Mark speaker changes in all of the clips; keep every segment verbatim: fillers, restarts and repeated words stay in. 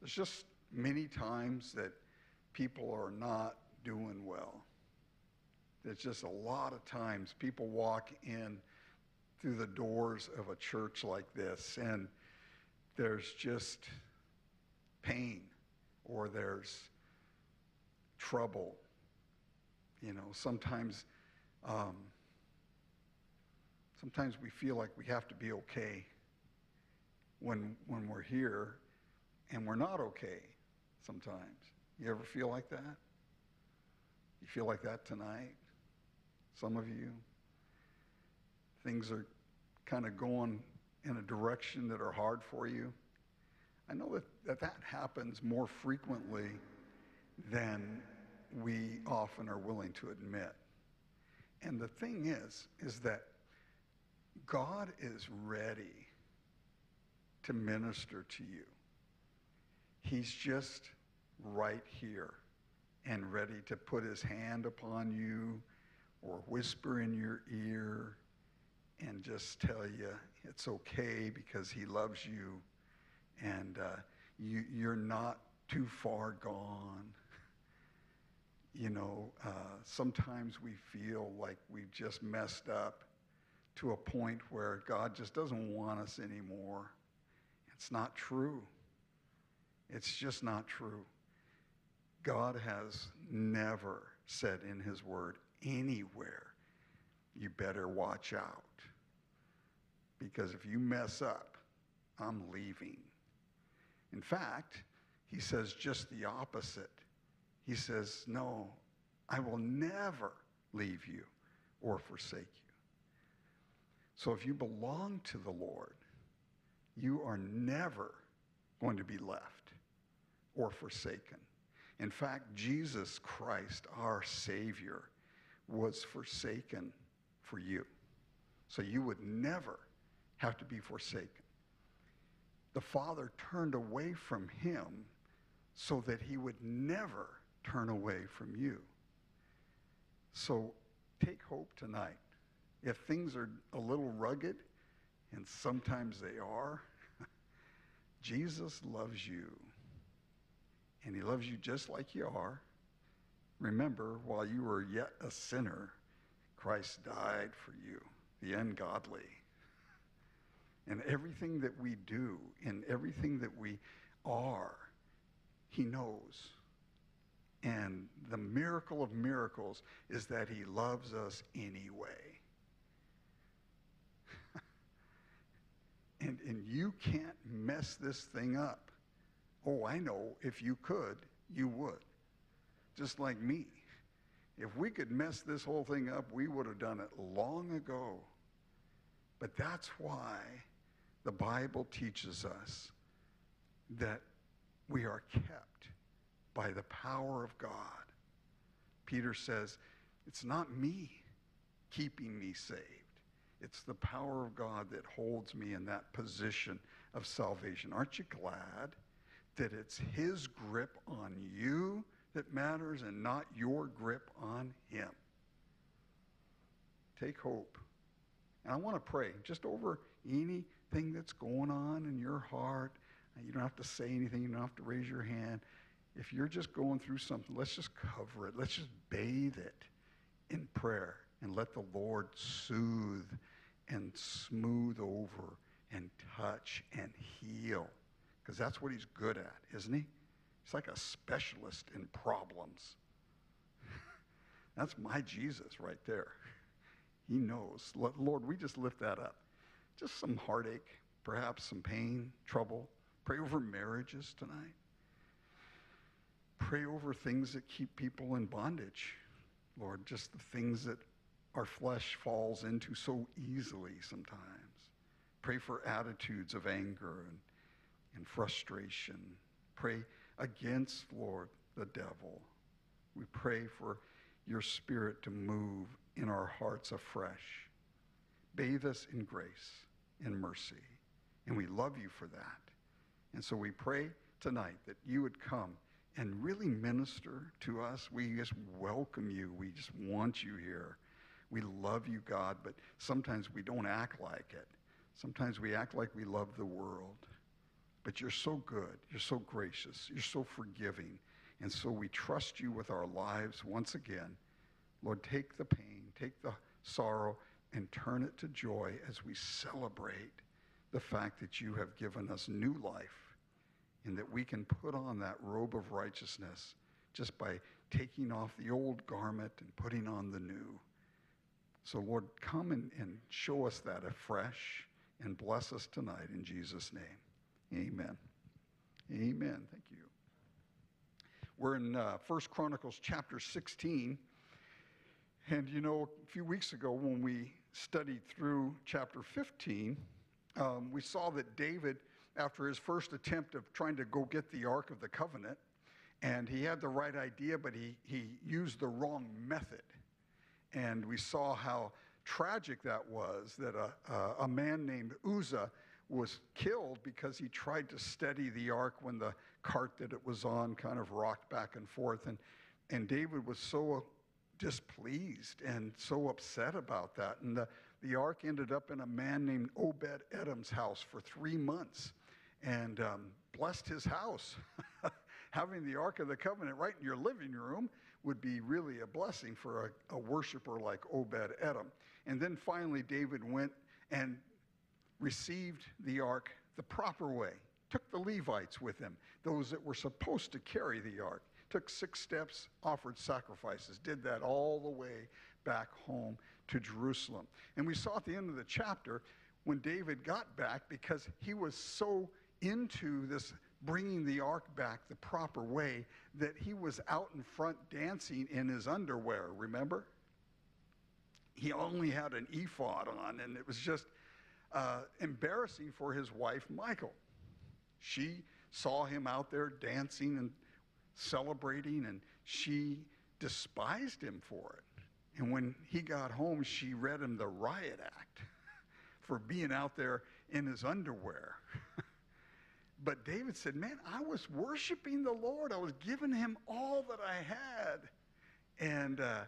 Speaker 1: There's just many times that people are not doing well. There's just a lot of times people walk in through the doors of a church like this, and there's just pain, or there's trouble. You know, sometimes, um, sometimes we feel like we have to be okay when when we're here, and we're not okay sometimes. You ever feel like that? You feel like that tonight? Some of you? Things are kind of going in a direction that are hard for you. I know that that, that happens more frequently than we often are willing to admit. And the thing is, is that God is ready to minister to you. He's just right here and ready to put his hand upon you or whisper in your ear and just tell you it's okay because he loves you, and uh, you, you're not too far gone. You know, uh, sometimes we feel like we've just messed up to a point where God just doesn't want us anymore. It's not true. It's just not true. God has never said in his word anywhere, you better watch out. Because if you mess up, I'm leaving. In fact, he says just the opposite. He says, no, I will never leave you or forsake you. So if you belong to the Lord, you are never going to be left or forsaken. In fact, Jesus Christ, our Savior, was forsaken for you. So you would never have to be forsaken. The Father turned away from him so that he would never turn away from you. So take hope tonight. If things are a little rugged, and sometimes they are, Jesus loves you. And he loves you just like you are. Remember, while you were yet a sinner, Christ died for you, the ungodly. And everything that we do and everything that we are, he knows. And the miracle of miracles is that he loves us anyway. and, and you can't mess this thing up. Oh, I know, if you could, you would. Just like me. If we could mess this whole thing up, we would have done it long ago. But that's why the Bible teaches us that we are kept by the power of God. Peter says, it's not me keeping me saved. It's the power of God that holds me in that position of salvation. Aren't you glad that it's his grip on you that matters and not your grip on him? Take hope. And I want to pray just over anything that's going on in your heart. You don't have to say anything. You don't have to raise your hand. If you're just going through something, let's just cover it. Let's just bathe it in prayer and let the Lord soothe and smooth over and touch and heal. Because that's what he's good at, isn't he? He's like a specialist in problems. That's my Jesus right there. He knows. Lord, we just lift that up. Just some heartache, perhaps some pain, trouble. Pray over marriages tonight. Pray over things that keep people in bondage. Lord, just the things that our flesh falls into so easily sometimes. Pray for attitudes of anger and, and frustration. Pray against, Lord, the devil. We pray for your Spirit to move in our hearts afresh. Bathe us in grace and mercy. And we love you for that. And so we pray tonight that you would come and really minister to us. We just welcome you. We just want you here. We love you, God, but sometimes we don't act like it. Sometimes we act like we love the world. But you're so good. You're so gracious. You're so forgiving. And so we trust you with our lives once again. Lord, take the pain, take the sorrow, and turn it to joy as we celebrate the fact that you have given us new life and that we can put on that robe of righteousness just by taking off the old garment and putting on the new. So, Lord, come and, and show us that afresh and bless us tonight in Jesus' name. Amen. Amen. Thank you. We're in uh, First Chronicles chapter sixteen. And, you know, a few weeks ago when we studied through chapter fifteen, um, we saw that David, after his first attempt of trying to go get the Ark of the Covenant, and he had the right idea, but he, he used the wrong method. And we saw how tragic that was, that a, a, a man named Uzzah was killed because he tried to steady the ark when the cart that it was on kind of rocked back and forth. And, and David was so displeased and so upset about that. And the, the ark ended up in a man named Obed-Edom's house for three months and um, blessed his house. Having the Ark of the Covenant right in your living room would be really a blessing for a, a worshiper like Obed-Edom. And then finally David went and received the ark the proper way, took the Levites with him, those that were supposed to carry the ark, took six steps, offered sacrifices, did that all the way back home to Jerusalem. And we saw at the end of the chapter when David got back, because he was so into this bringing the ark back the proper way, that he was out in front dancing in his underwear, remember? He only had an ephod on, and it was just uh, embarrassing for his wife, Michal. She saw him out there dancing and celebrating, and she despised him for it. And when he got home, she read him the riot act for being out there in his underwear. But David said, man, I was worshiping the Lord. I was giving him all that I had. And uh,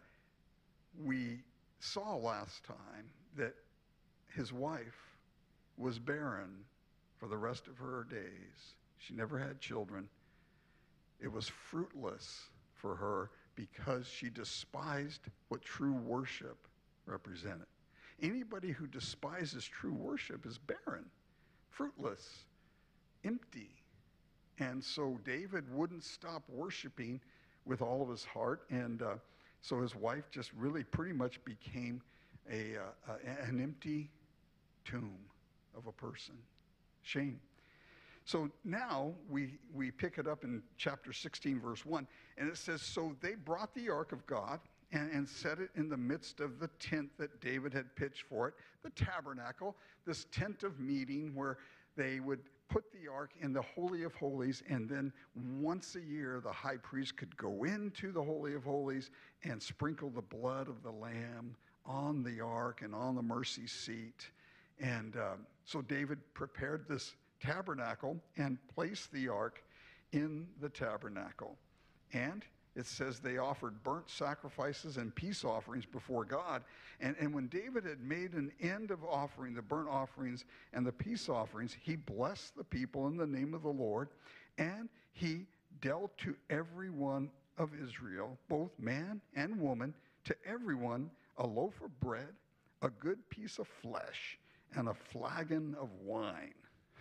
Speaker 1: we saw last time that his wife was barren for the rest of her days. She never had children. It was fruitless for her because she despised what true worship represented. Anybody who despises true worship is barren, fruitless, empty. And so David wouldn't stop worshiping with all of his heart, and uh, so his wife just really pretty much became a, uh, a an empty tomb of a person. Shame. So now we we pick it up in chapter sixteen, verse one, and it says, so they brought the ark of God and, and set it in the midst of the tent that David had pitched for it, the tabernacle, this tent of meeting where they would put the ark in the Holy of Holies, and then once a year the high priest could go into the Holy of Holies and sprinkle the blood of the lamb on the ark and on the mercy seat. And um, so David prepared this tabernacle and placed the ark in the tabernacle. And it says they offered burnt sacrifices and peace offerings before God. And, and when David had made an end of offering the burnt offerings and the peace offerings, he blessed the people in the name of the Lord, and he dealt to every one of Israel, both man and woman, to everyone a loaf of bread, a good piece of flesh, and a flagon of wine.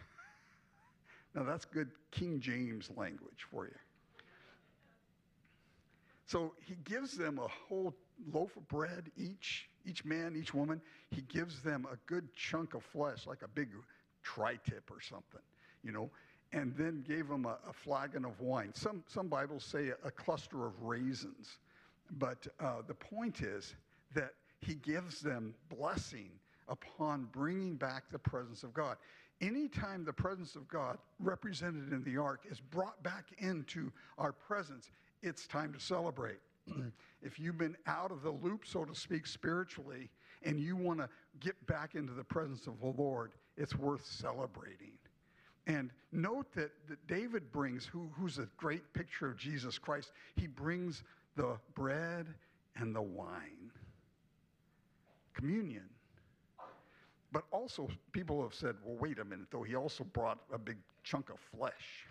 Speaker 1: Now that's good King James language for you. So he gives them a whole loaf of bread, each, each man, each woman. He gives them a good chunk of flesh, like a big tri-tip or something, you know, and then gave them a, a flagon of wine. Some, some Bibles say a, a cluster of raisins. But uh, the point is that he gives them blessing upon bringing back the presence of God. Anytime the presence of God represented in the ark is brought back into our presence, it's time to celebrate. If you've been out of the loop, so to speak, spiritually, and you want to get back into the presence of the Lord, it's worth celebrating. And note that, that David brings, who, who's a great picture of Jesus Christ, he brings the bread and the wine. Communion. But also, people have said, well, wait a minute, though, he also brought a big chunk of flesh.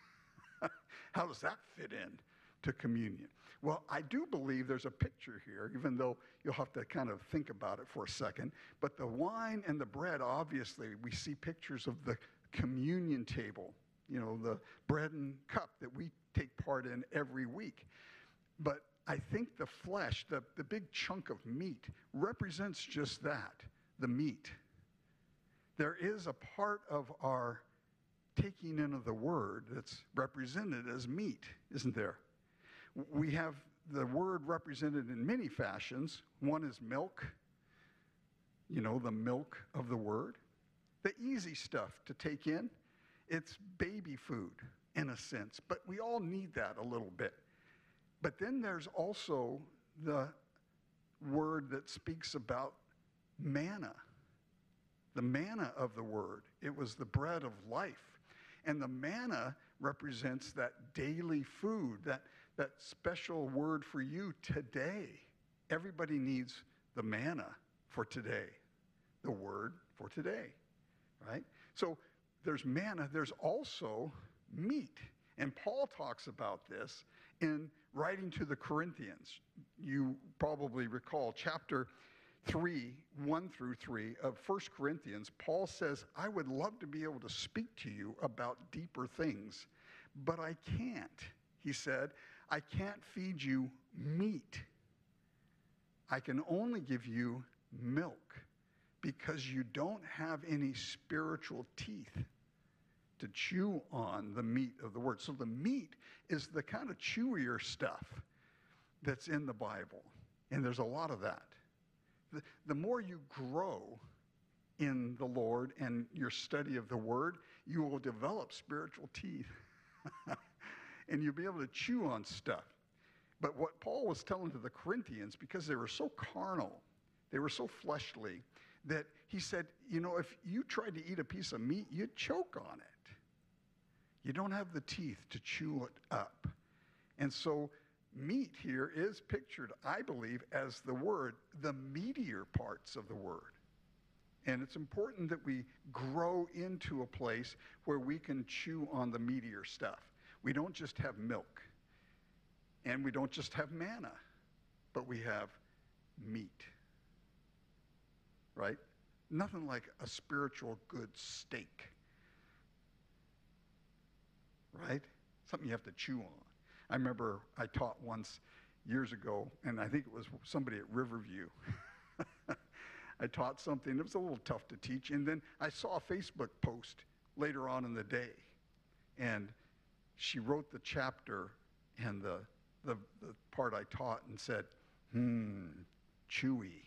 Speaker 1: How does that fit in to communion? Well, I do believe there's a picture here, even though you'll have to kind of think about it for a second. But the wine and the bread, obviously, we see pictures of the communion table, you know, the bread and cup that we take part in every week. But I think the flesh, the, the big chunk of meat, represents just that, the meat. There is a part of our taking in of the word that's represented as meat, isn't there? We have the word represented in many fashions. One is milk, you know, the milk of the word. The easy stuff to take in, it's baby food in a sense, but we all need that a little bit. But then there's also the word that speaks about manna, the manna of the word. It was the bread of life. And the manna represents that daily food, that, that special word for you today. Everybody needs the manna for today, the word for today, right? So there's manna, there's also meat. And Paul talks about this in writing to the Corinthians. You probably recall chapter three, one through three of First Corinthians, Paul says, I would love to be able to speak to you about deeper things, but I can't. He said, I can't feed you meat. I can only give you milk because you don't have any spiritual teeth to chew on the meat of the word. So the meat is the kind of chewier stuff that's in the Bible, and there's a lot of that. The, the more you grow in the Lord and your study of the Word, you will develop spiritual teeth. And you'll be able to chew on stuff. But what Paul was telling to the Corinthians, because they were so carnal, they were so fleshly, that he said, you know, if you tried to eat a piece of meat, you'd choke on it. You don't have the teeth to chew it up. And so meat here is pictured, I believe, as the word, the meatier parts of the word. And it's important that we grow into a place where we can chew on the meatier stuff. We don't just have milk, and we don't just have manna, but we have meat, right? Nothing like a spiritual good steak, right? Something you have to chew on. I remember I taught once years ago, and I think it was somebody at Riverview. I taught something. It was a little tough to teach. And then I saw a Facebook post later on in the day, and she wrote the chapter and the, the, the part I taught and said, hmm, chewy.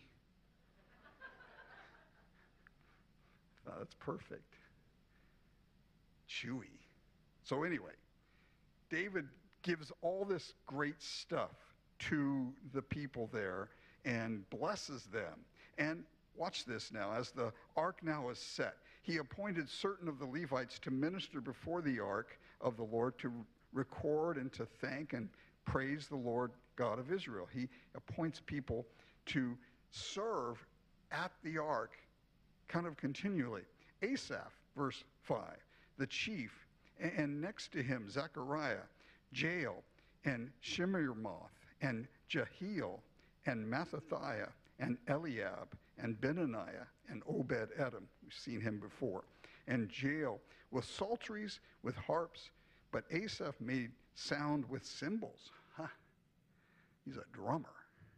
Speaker 1: Uh, that's perfect. Chewy. So anyway, David gives all this great stuff to the people there and blesses them. And watch this now. As the ark now is set, he appointed certain of the Levites to minister before the ark of the Lord, to record and to thank and praise the Lord God of Israel. He appoints people to serve at the ark kind of continually. Asaph, verse five, the chief, and next to him, Zechariah, Jael, and Shemiramoth, and Jehiel, and Mattathiah, and Eliab, and Benaniah, and Obed-Edom. We've seen him before. And Jael with psalteries, with harps, but Asaph made sound with cymbals. Huh. He's a drummer.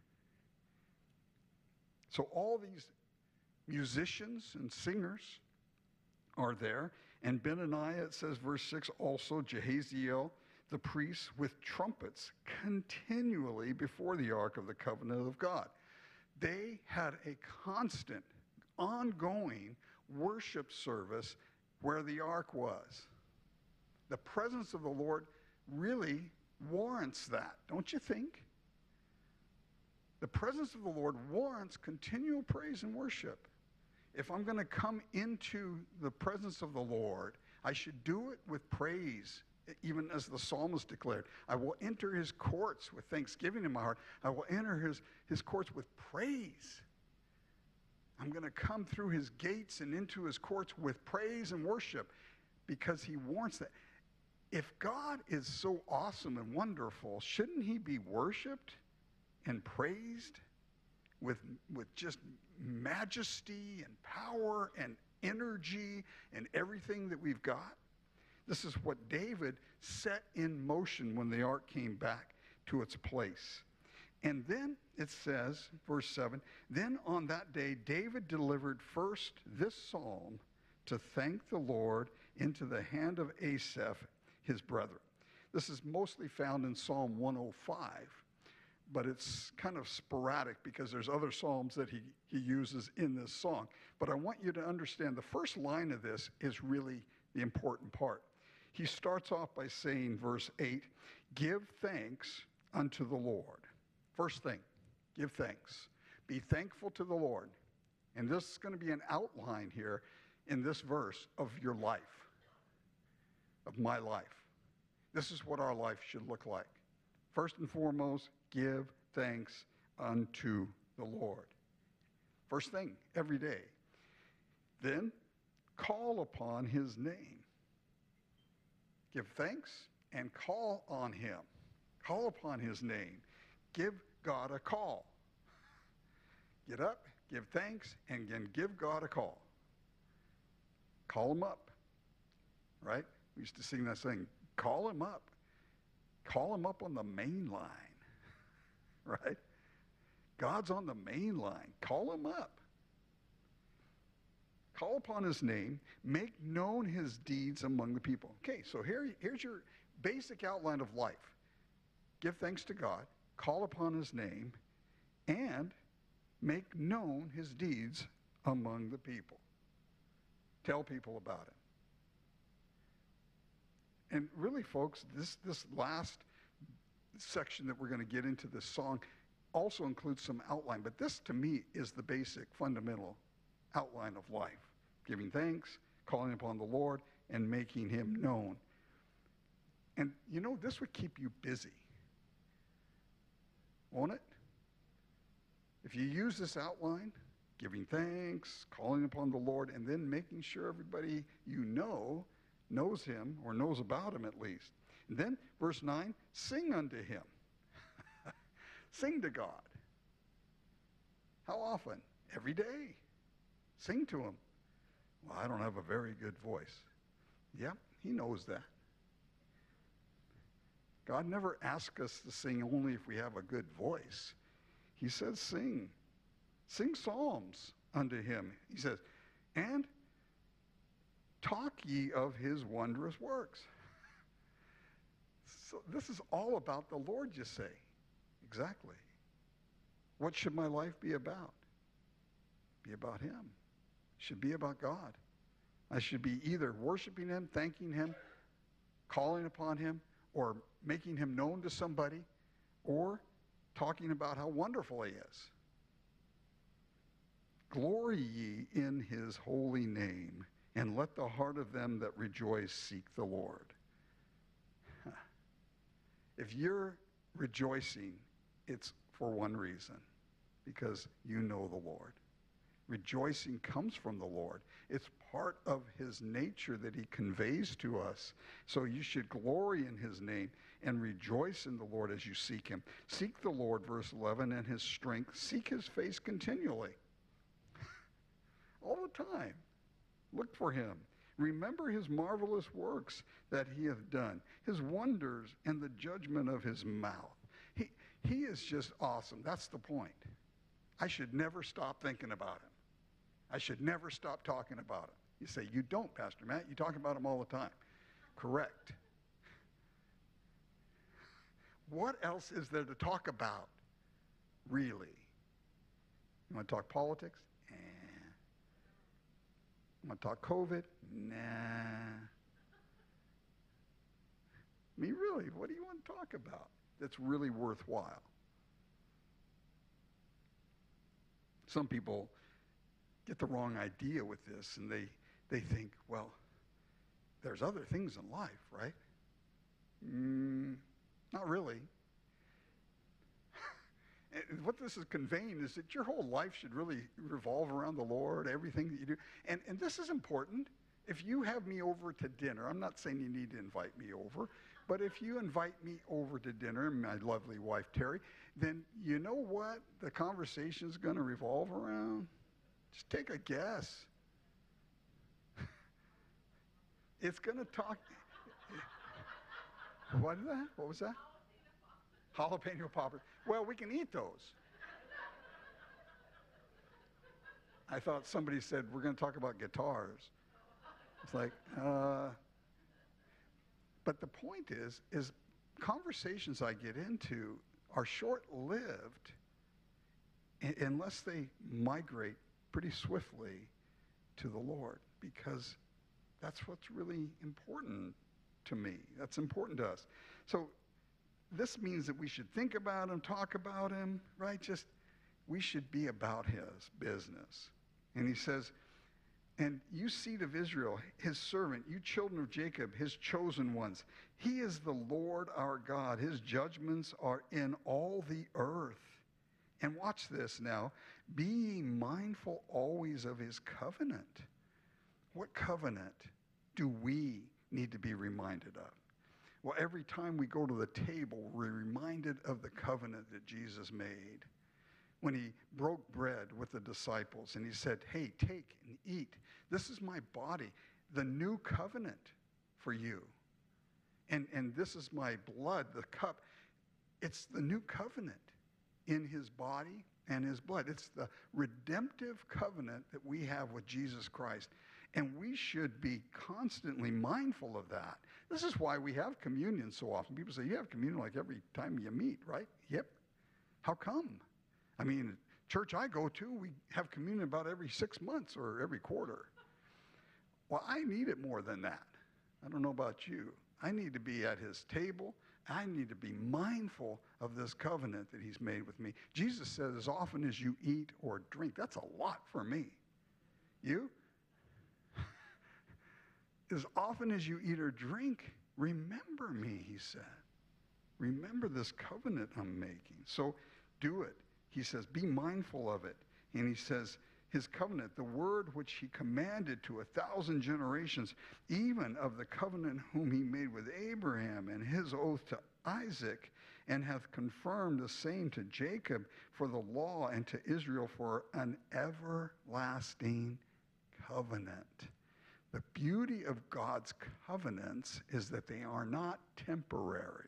Speaker 1: So all these musicians and singers are there. And Benaniah, it says, verse six, also Jehaziel, the priest, with trumpets continually before the ark of the covenant of God. They had a constant, ongoing worship service where the ark was. The presence of the Lord really warrants that, don't you think? The presence of the Lord warrants continual praise and worship. If I'm going to come into the presence of the Lord, I should do it with praise, even as the psalmist declared. I will enter his courts with thanksgiving in my heart. I will enter his, his courts with praise. I'm going to come through his gates and into his courts with praise and worship, because he warns that. If God is so awesome and wonderful, shouldn't he be worshiped and praised with, with just majesty and power and energy and everything that we've got? This is what David set in motion when the ark came back to its place. And then it says, verse seven, then on that day David delivered first this psalm to thank the Lord into the hand of Asaph, his brethren. This is mostly found in Psalm one oh five, but it's kind of sporadic because there's other psalms that he, he uses in this song. But I want you to understand the first line of this is really the important part. He starts off by saying, verse eight, give thanks unto the Lord. First thing, give thanks. Be thankful to the Lord. And this is going to be an outline here in this verse of your life, of my life. This is what our life should look like. First and foremost, give thanks unto the Lord. First thing, every day. Then, call upon his name. Give thanks and call on him. Call upon his name. Give God a call. Get up, give thanks, and then give God a call. Call him up, right? We used to sing that thing, call him up. Call him up on the main line, right? God's on the main line. Call him up. Call upon his name. Make known his deeds among the people. Okay, so here, here's your basic outline of life. Give thanks to God. Call upon his name, and make known his deeds among the people. Tell people about it. And really, folks, this, this last section that we're going to get into this song also includes some outline, but this, to me, is the basic, fundamental outline of life. Giving thanks, calling upon the Lord, and making him known. And, you know, this would keep you busy. Won't it? If you use this outline, giving thanks, calling upon the Lord, and then making sure everybody you know knows him, or knows about him at least. And then, verse nine, sing unto him. Sing to God. How often? Every day. Sing to him. Well, I don't have a very good voice. Yep, he knows that. God never asks us to sing only if we have a good voice. He says sing. Sing psalms unto him. He says, and talk ye of his wondrous works. So this is all about the Lord, you say. Exactly. What should my life be about? Be about him. It should be about God. I should be either worshiping him, thanking him, calling upon him, or making him known to somebody, or talking about how wonderful he is. Glory ye in his holy name, and let the heart of them that rejoice seek the Lord. If you're rejoicing, it's for one reason, because you know the Lord. Rejoicing comes from the Lord. It's part of his nature that he conveys to us. So you should glory in his name and rejoice in the Lord as you seek him. Seek the Lord, verse eleven, and his strength. Seek his face continually. All the time. Look for him. Remember his marvelous works that he hath done, his wonders and the judgment of his mouth. He, he is just awesome. That's the point. I should never stop thinking about him. I should never stop talking about him. You say, you don't, Pastor Matt. You talk about him all the time. Correct. What else is there to talk about, really? You want to talk politics? Eh. You want to talk COVID? Nah. I mean, really, what do you want to talk about that's really worthwhile? Some people get the wrong idea with this, and they, they think, well, there's other things in life, right? Mm, not really. what this is conveying is that your whole life should really revolve around the Lord, everything that you do. And, and this is important. If you have me over to dinner, I'm not saying you need to invite me over, but if you invite me over to dinner, my lovely wife, Terry, then you know what the conversation is going to revolve around? Just take a guess. It's going to talk. What is that? What was that? Jalapeno poppers. Well, we can eat those. I thought somebody said, we're going to talk about guitars. It's like, uh, but the point is, is conversations I get into are short-lived unless they migrate pretty swiftly to the Lord, because that's what's really important to me. That's important to us. So this means that we should think about him, talk about him, right? Just, we should be about his business. And he says, and you seed of Israel, his servant, you children of Jacob, his chosen ones, he is the Lord our God. His judgments are in all the earth. And watch this now. Be ye mindful always of his covenant. What covenant do we need to be reminded of? Well, every time we go to the table, we're reminded of the covenant that Jesus made when he broke bread with the disciples and he said, hey, take and eat. This is my body, the new covenant for you. And, and this is my blood, the cup. It's the new covenant in his body and his blood. It's the redemptive covenant that we have with Jesus Christ. And we should be constantly mindful of that. This is why we have communion so often. People say, you have communion like every time you meet, right? Yep. How come? I mean, church I go to, we have communion about every six months or every quarter. Well, I need it more than that. I don't know about you. I need to be at his table. I need to be mindful of this covenant that he's made with me. Jesus said, as often as you eat or drink, that's a lot for me. You? As often as you eat or drink, remember me, he said. Remember this covenant I'm making. So do it. He says, be mindful of it. And he says, his covenant, the word which he commanded to a thousand generations, even of the covenant whom he made with Abraham and his oath to Isaac, and hath confirmed the same to Jacob for the law and to Israel for an everlasting covenant. The beauty of God's covenants is that they are not temporary.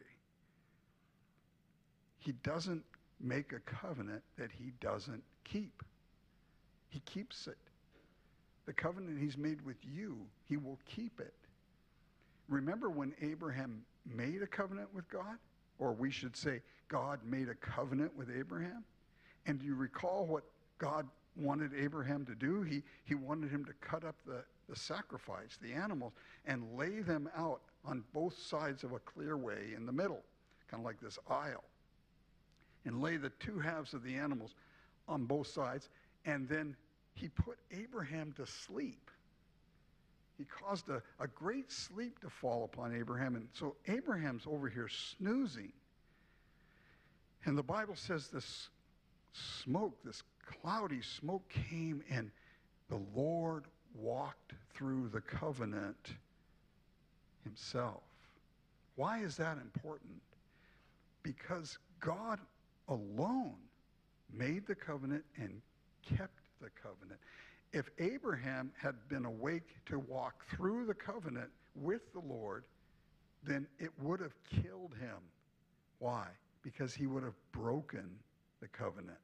Speaker 1: He doesn't make a covenant that he doesn't keep. He keeps it. The covenant he's made with you, he will keep it. Remember when Abraham made a covenant with God? Or we should say, God made a covenant with Abraham? And do you recall what God wanted Abraham to do? He, he wanted him to cut up the, the sacrifice, the animals, and lay them out on both sides of a clear way in the middle, kind of like this aisle. And lay the two halves of the animals on both sides. And then he put Abraham to sleep. He caused a, a great sleep to fall upon Abraham. And so Abraham's over here snoozing. And the Bible says this smoke, this cloudy smoke came, and the Lord walked through the covenant himself. Why is that important? Because God alone made the covenant and kept the covenant. If Abraham had been awake to walk through the covenant with the Lord, then it would have killed him. Why? Because he would have broken the covenant.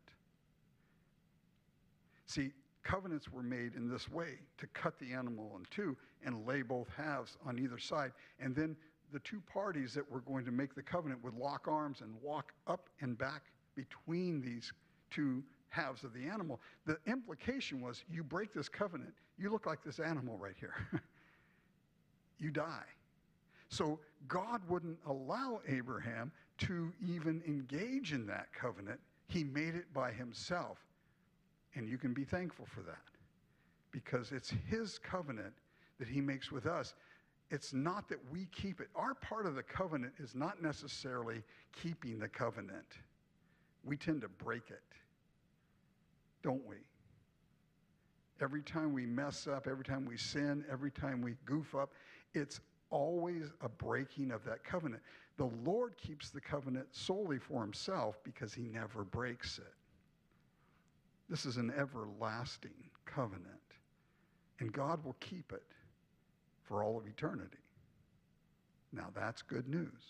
Speaker 1: See, covenants were made in this way, to cut the animal in two and lay both halves on either side. And then the two parties that were going to make the covenant would lock arms and walk up and back between these two halves of the animal. The implication was, you break this covenant, you look like this animal right here. You die. So God wouldn't allow Abraham to even engage in that covenant. He made it by himself. And you can be thankful for that, because it's his covenant that he makes with us. It's not that we keep it. Our part of the covenant is not necessarily keeping the covenant. we tend to break it, don't we? Every time we mess up, every time we sin, every time we goof up, it's always a breaking of that covenant. The Lord keeps the covenant solely for himself because he never breaks it. This is an everlasting covenant, and God will keep it for all of eternity. Now that's good news.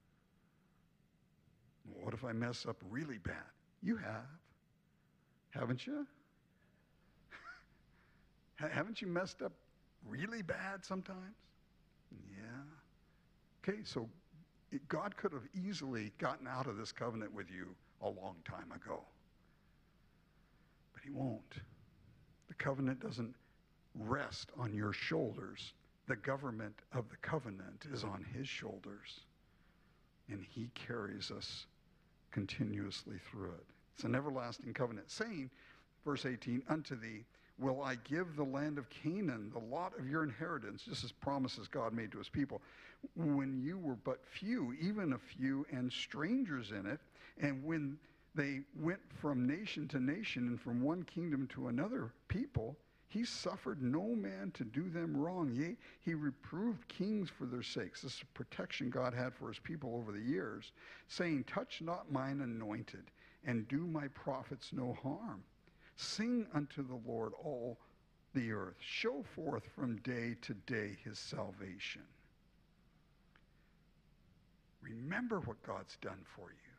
Speaker 1: What if I mess up really bad? You have, haven't you? Haven't you messed up really bad sometimes? Yeah. Okay, so it, God could have easily gotten out of this covenant with you a long time ago. But he won't. The covenant doesn't rest on your shoulders. The government of the covenant is on his shoulders. And he carries us continuously through it. It's an everlasting covenant, saying, verse eighteen, unto thee will I give the land of Canaan, the lot of your inheritance. This is promises God made to his people. When you were but few, even a few, and strangers in it, and when they went from nation to nation and from one kingdom to another people, he suffered no man to do them wrong. Yea, he reproved kings for their sakes. This is protection God had for his people over the years, saying, touch not mine anointed, and do my prophets no harm. Sing unto the Lord all the earth. Show forth from day to day his salvation. Remember what God's done for you.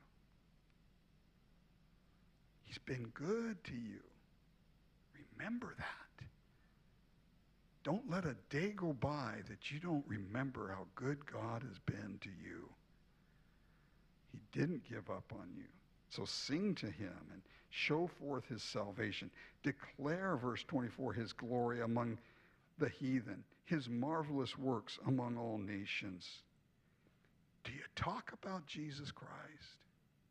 Speaker 1: He's been good to you. Remember that. Don't let a day go by that you don't remember how good God has been to you. He didn't give up on you. So sing to him and show forth his salvation. Declare, verse twenty-four, his glory among the heathen, his marvelous works among all nations. Do you talk about Jesus Christ?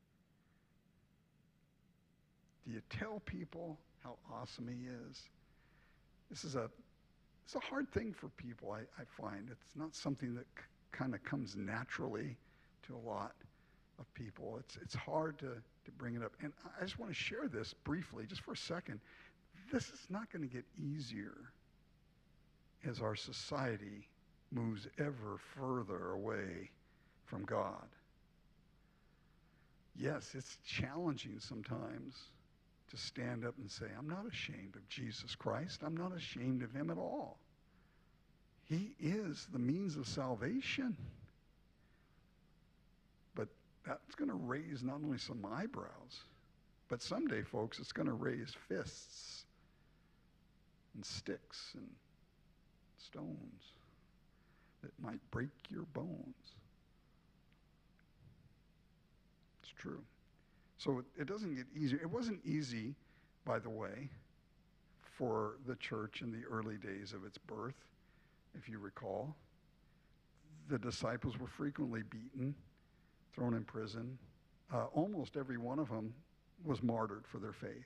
Speaker 1: Do you tell people how awesome he is? This is a, it's a hard thing for people, I, I find. It's not something that c- kind of comes naturally to a lot of people. It's it's hard to, to bring it up. And I just want to share this briefly, just for a second. This is not going to get easier as our society moves ever further away from God. Yes, it's challenging sometimes to stand up and say, I'm not ashamed of Jesus Christ. I'm not ashamed of him at all. He is the means of salvation. But that's going to raise not only some eyebrows, but someday, folks, it's going to raise fists and sticks and stones that might break your bones. It's true. So it, it doesn't get easier. It wasn't easy, by the way, for the church in the early days of its birth, if you recall. The disciples were frequently beaten, thrown in prison. Uh, almost every one of them was martyred for their faith.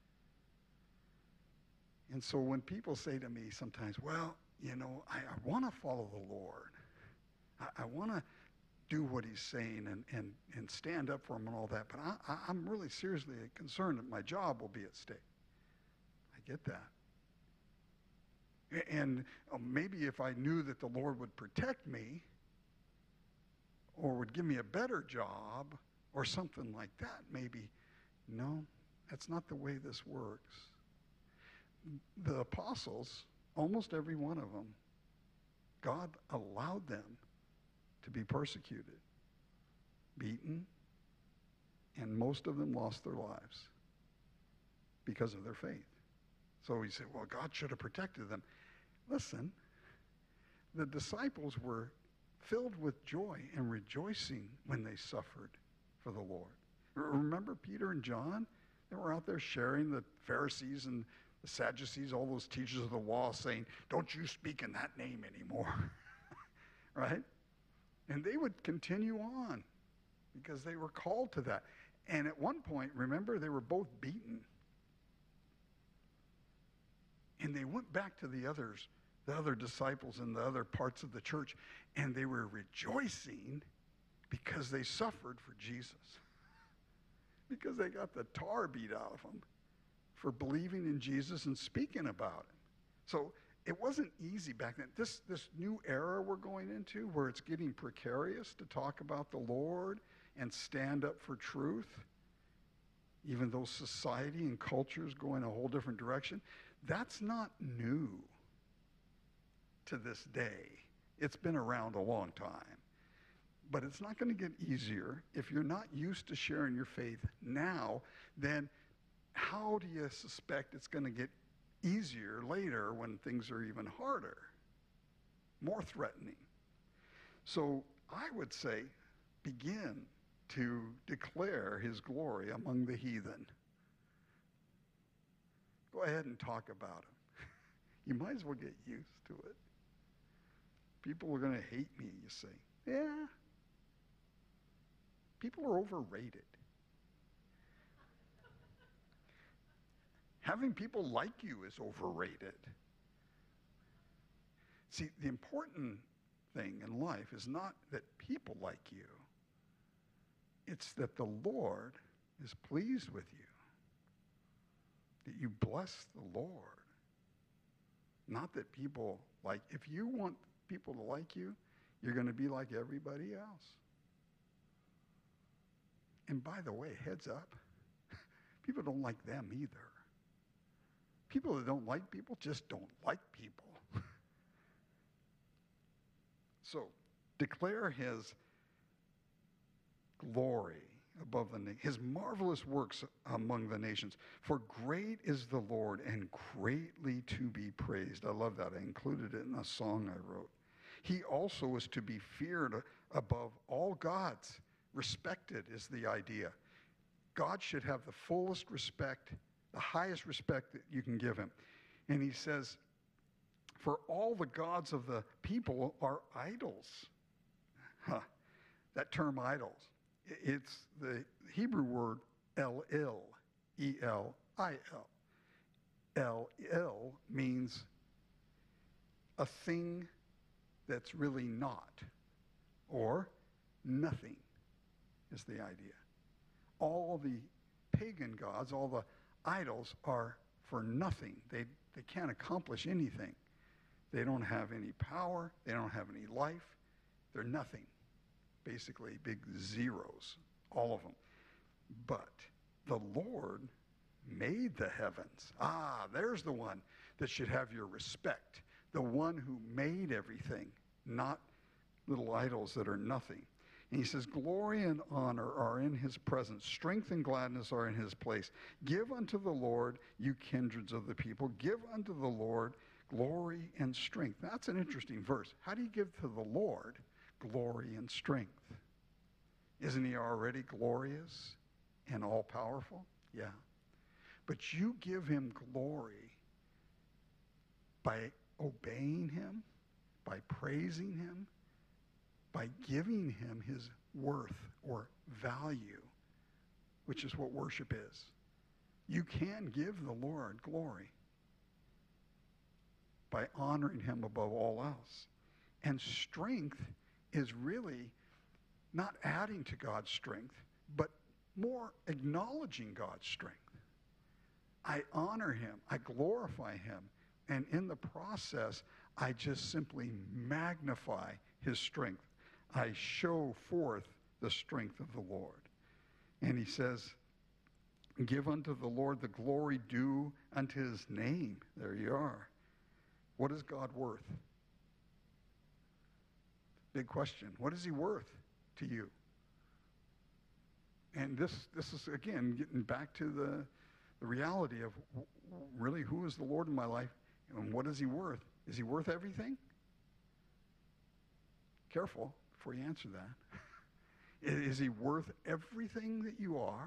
Speaker 1: And so when people say to me sometimes, well, you know, I, I want to follow the Lord. I, I want to do what he's saying and, and, and stand up for him and all that, but I, I, I'm really seriously concerned that my job will be at stake. I get that. And uh, maybe if I knew that the Lord would protect me or would give me a better job or something like that, maybe, no, that's not the way this works. The apostles, almost every one of them, God allowed them to be persecuted, beaten, and most of them lost their lives because of their faith. So we say, well, God should have protected them. Listen, the disciples were filled with joy and rejoicing when they suffered for the Lord. Remember Peter and John? They were out there sharing, the Pharisees and the Sadducees, all those teachers of the law, saying, don't you speak in that name anymore. Right? And they would continue on because they were called to that. And at one point, remember, they were both beaten. And they went back to the others, the other disciples in the other parts of the church, and they were rejoicing because they suffered for Jesus. because they got the tar beat out of them for believing in Jesus and speaking about him. So it wasn't easy back then. This, this new era we're going into, where it's getting precarious to talk about the Lord and stand up for truth, even though society and culture is going a whole different direction, that's not new to this day. It's been around a long time. But it's not going to get easier if you're not used to sharing your faith now. Then how do you suspect it's going to get easier later when things are even harder, more threatening? So I would say begin to declare his glory among the heathen. Go ahead and talk about him. You might as well get used to it. People are going to hate me, you say. Yeah. People are overrated. Having people like you is overrated. See, the important thing in life is not that people like you. It's that the Lord is pleased with you. That you bless the Lord. Not that people like, if you want people to like you, you're going to be like everybody else. And by the way, heads up, people don't like them either. People that don't like people just don't like people. So declare his glory above the nations, his marvelous works among the nations. For great is the Lord and greatly to be praised. I love that. I included it in a song I wrote. He also is to be feared above all gods. Respected is the idea. God should have the fullest respect, the highest respect that you can give him. And he says, for all the gods of the people are idols. Huh. That term idols, it's the Hebrew word el-il, E L I L. El-il means a thing that's really not, or nothing is the idea. All the pagan gods, all the idols are for nothing. They, they can't accomplish anything. They don't have any power. They don't have any life. They're nothing. Basically, big zeros, all of them. But the Lord made the heavens. Ah, there's the one that should have your respect. The one who made everything, not little idols that are nothing. And he says, glory and honor are in his presence. Strength and gladness are in his place. Give unto the Lord, you kindreds of the people. Give unto the Lord glory and strength. That's an interesting verse. How do you give to the Lord glory and strength? Isn't he already glorious and all-powerful? Yeah. But you give him glory by obeying him, by praising him, by giving him his worth or value, which is what worship is. You can give the Lord glory by honoring him above all else. And strength is really not adding to God's strength, but more acknowledging God's strength. I honor him, I glorify him, and in the process, I just simply magnify his strength. I show forth the strength of the Lord. And he says, give unto the Lord the glory due unto his name. There you are. What is God worth? Big question. What is he worth to you? And this this is, again, getting back to the, the reality of really who is the Lord in my life and what is he worth? Is he worth everything? Careful before you answer that. Is he worth everything that you are?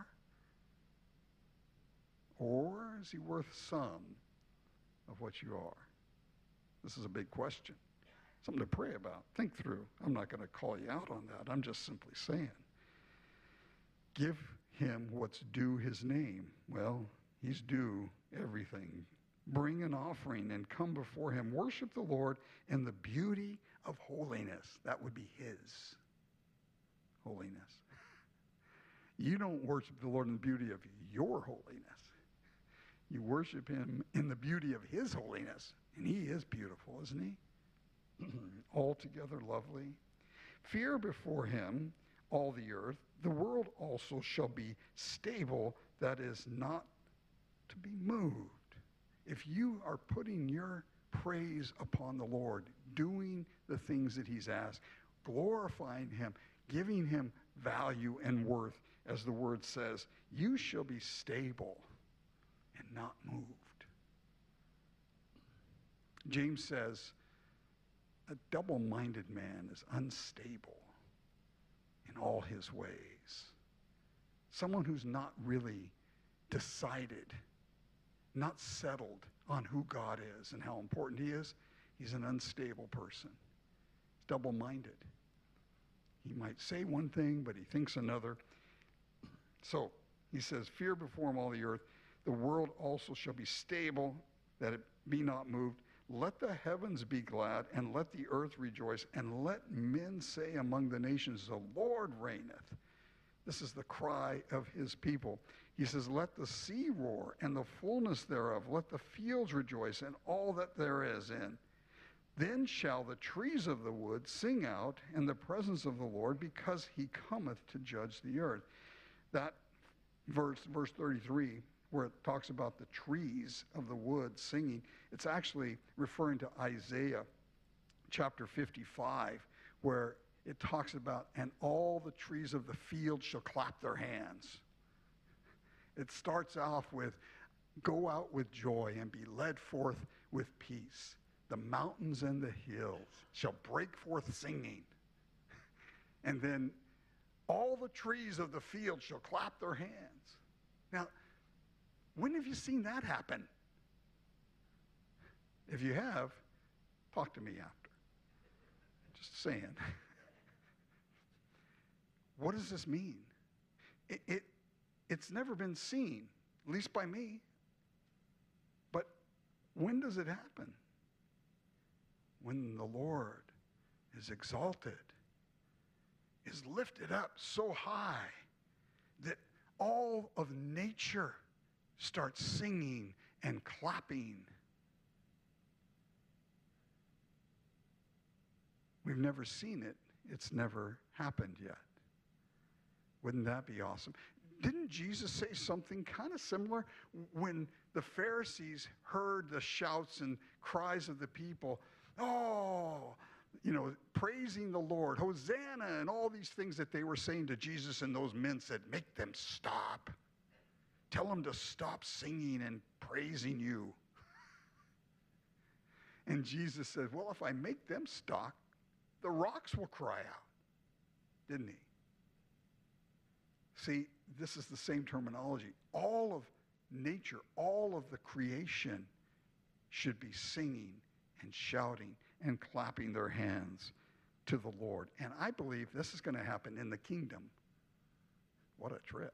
Speaker 1: Or is he worth some of what you are? This is a big question. Something to pray about. Think through. I'm not going to call you out on that. I'm just simply saying. Give him what's due his name. Well, he's due everything. Bring an offering and come before him. Worship the Lord in the beauty of holiness. That would be his holiness. You don't worship the Lord in the beauty of your holiness. You worship him in the beauty of his holiness. And he is beautiful, isn't he? Altogether lovely. Fear before him all the earth. The world also shall be stable, that is not to be moved. If you are putting your praise upon the Lord, doing the things that he's asked, glorifying him, giving him value and worth, as the word says, you shall be stable and not moved. James says, a double-minded man is unstable in all his ways. Someone who's not really decided, not settled on who God is and how important he is, he's an unstable person. He's double-minded. He might say one thing, but he thinks another. So he says, fear before him all the earth. The world also shall be stable, that it be not moved. Let the heavens be glad, and let the earth rejoice, and let men say among the nations, the Lord reigneth. This is the cry of his people. He says, let the sea roar, and the fullness thereof. Let the fields rejoice, and all that there is in. Then shall the trees of the wood sing out in the presence of the Lord, because he cometh to judge the earth. That verse, verse thirty-three, where it talks about the trees of the wood singing, it's actually referring to Isaiah chapter fifty-five, where it talks about, and all the trees of the field shall clap their hands. It starts off with, go out with joy and be led forth with peace. The mountains and the hills shall break forth singing. And then all the trees of the field shall clap their hands. Now, when have you seen that happen? If you have, talk to me after. Just saying. What does this mean? It, it, it's never been seen, at least by me. But when does it happen? When the Lord is exalted, is lifted up so high that all of nature starts singing and clapping. We've never seen it. It's never happened yet. Wouldn't that be awesome? Didn't Jesus say something kind of similar when the Pharisees heard the shouts and cries of the people? Oh, you know, praising the Lord, Hosanna, and all these things that they were saying to Jesus, and those men said, make them stop. Tell them to stop singing and praising you. And Jesus said, well, if I make them stop, the rocks will cry out. Didn't he? See, this is the same terminology. All of nature, all of the creation should be singing and shouting and clapping their hands to the Lord. And I believe this is going to happen in the kingdom. What a trip.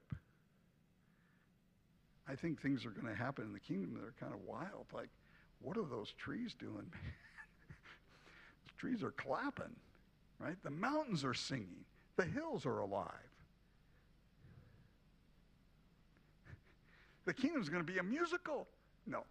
Speaker 1: I think things are going to happen in the kingdom that are kind of wild. Like, what are those trees doing, man? The trees are clapping, right? The mountains are singing. The hills are alive. The kingdom's going to be a musical. No.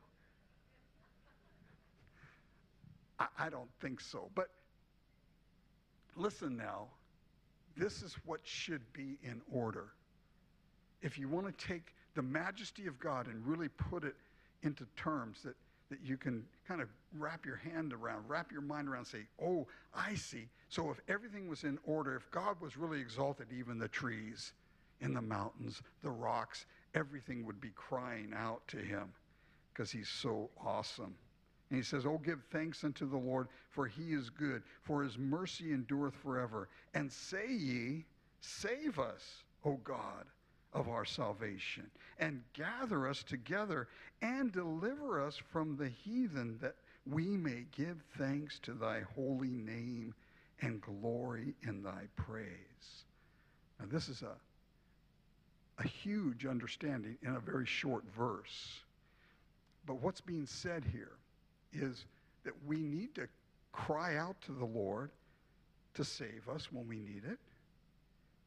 Speaker 1: I, I don't think so. But listen now. This is what should be in order. If you want to take the majesty of God and really put it into terms that, that you can kind of wrap your hand around, wrap your mind around, say, oh, I see. So if everything was in order, if God was really exalted, even the trees in the mountains, the rocks, everything would be crying out to him because he's so awesome. And he says, oh, give thanks unto the Lord, for he is good, for his mercy endureth forever. And say ye, save us, O God, of our salvation, and gather us together and deliver us from the heathen, that we may give thanks to thy holy name and glory in thy praise. Now this is a, a huge understanding in a very short verse. But what's being said here is that we need to cry out to the Lord to save us when we need it,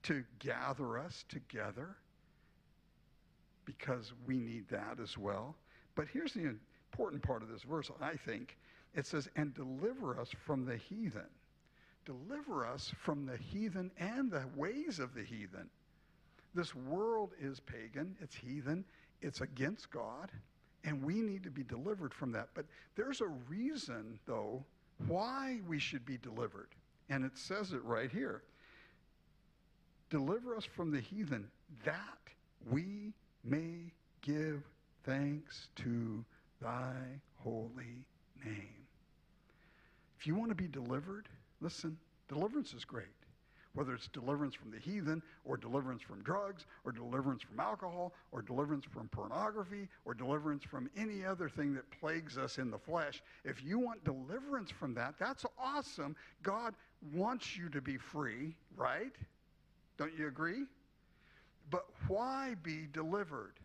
Speaker 1: to gather us together, because we need that as well. But here's the important part of this verse, I think. It says, and deliver us from the heathen. Deliver us from the heathen and the ways of the heathen. This world is pagan, it's heathen, it's against God, and we need to be delivered from that. But there's a reason, though, why we should be delivered. And it says it right here. Deliver us from the heathen, that we may give thanks to thy holy name. If you want to be delivered, listen, deliverance is great. Whether it's deliverance from the heathen, or deliverance from drugs, or deliverance from alcohol, or deliverance from pornography, or deliverance from any other thing that plagues us in the flesh. If you want deliverance from that, that's awesome. God wants you to be free, right? Don't you agree? But why be delivered?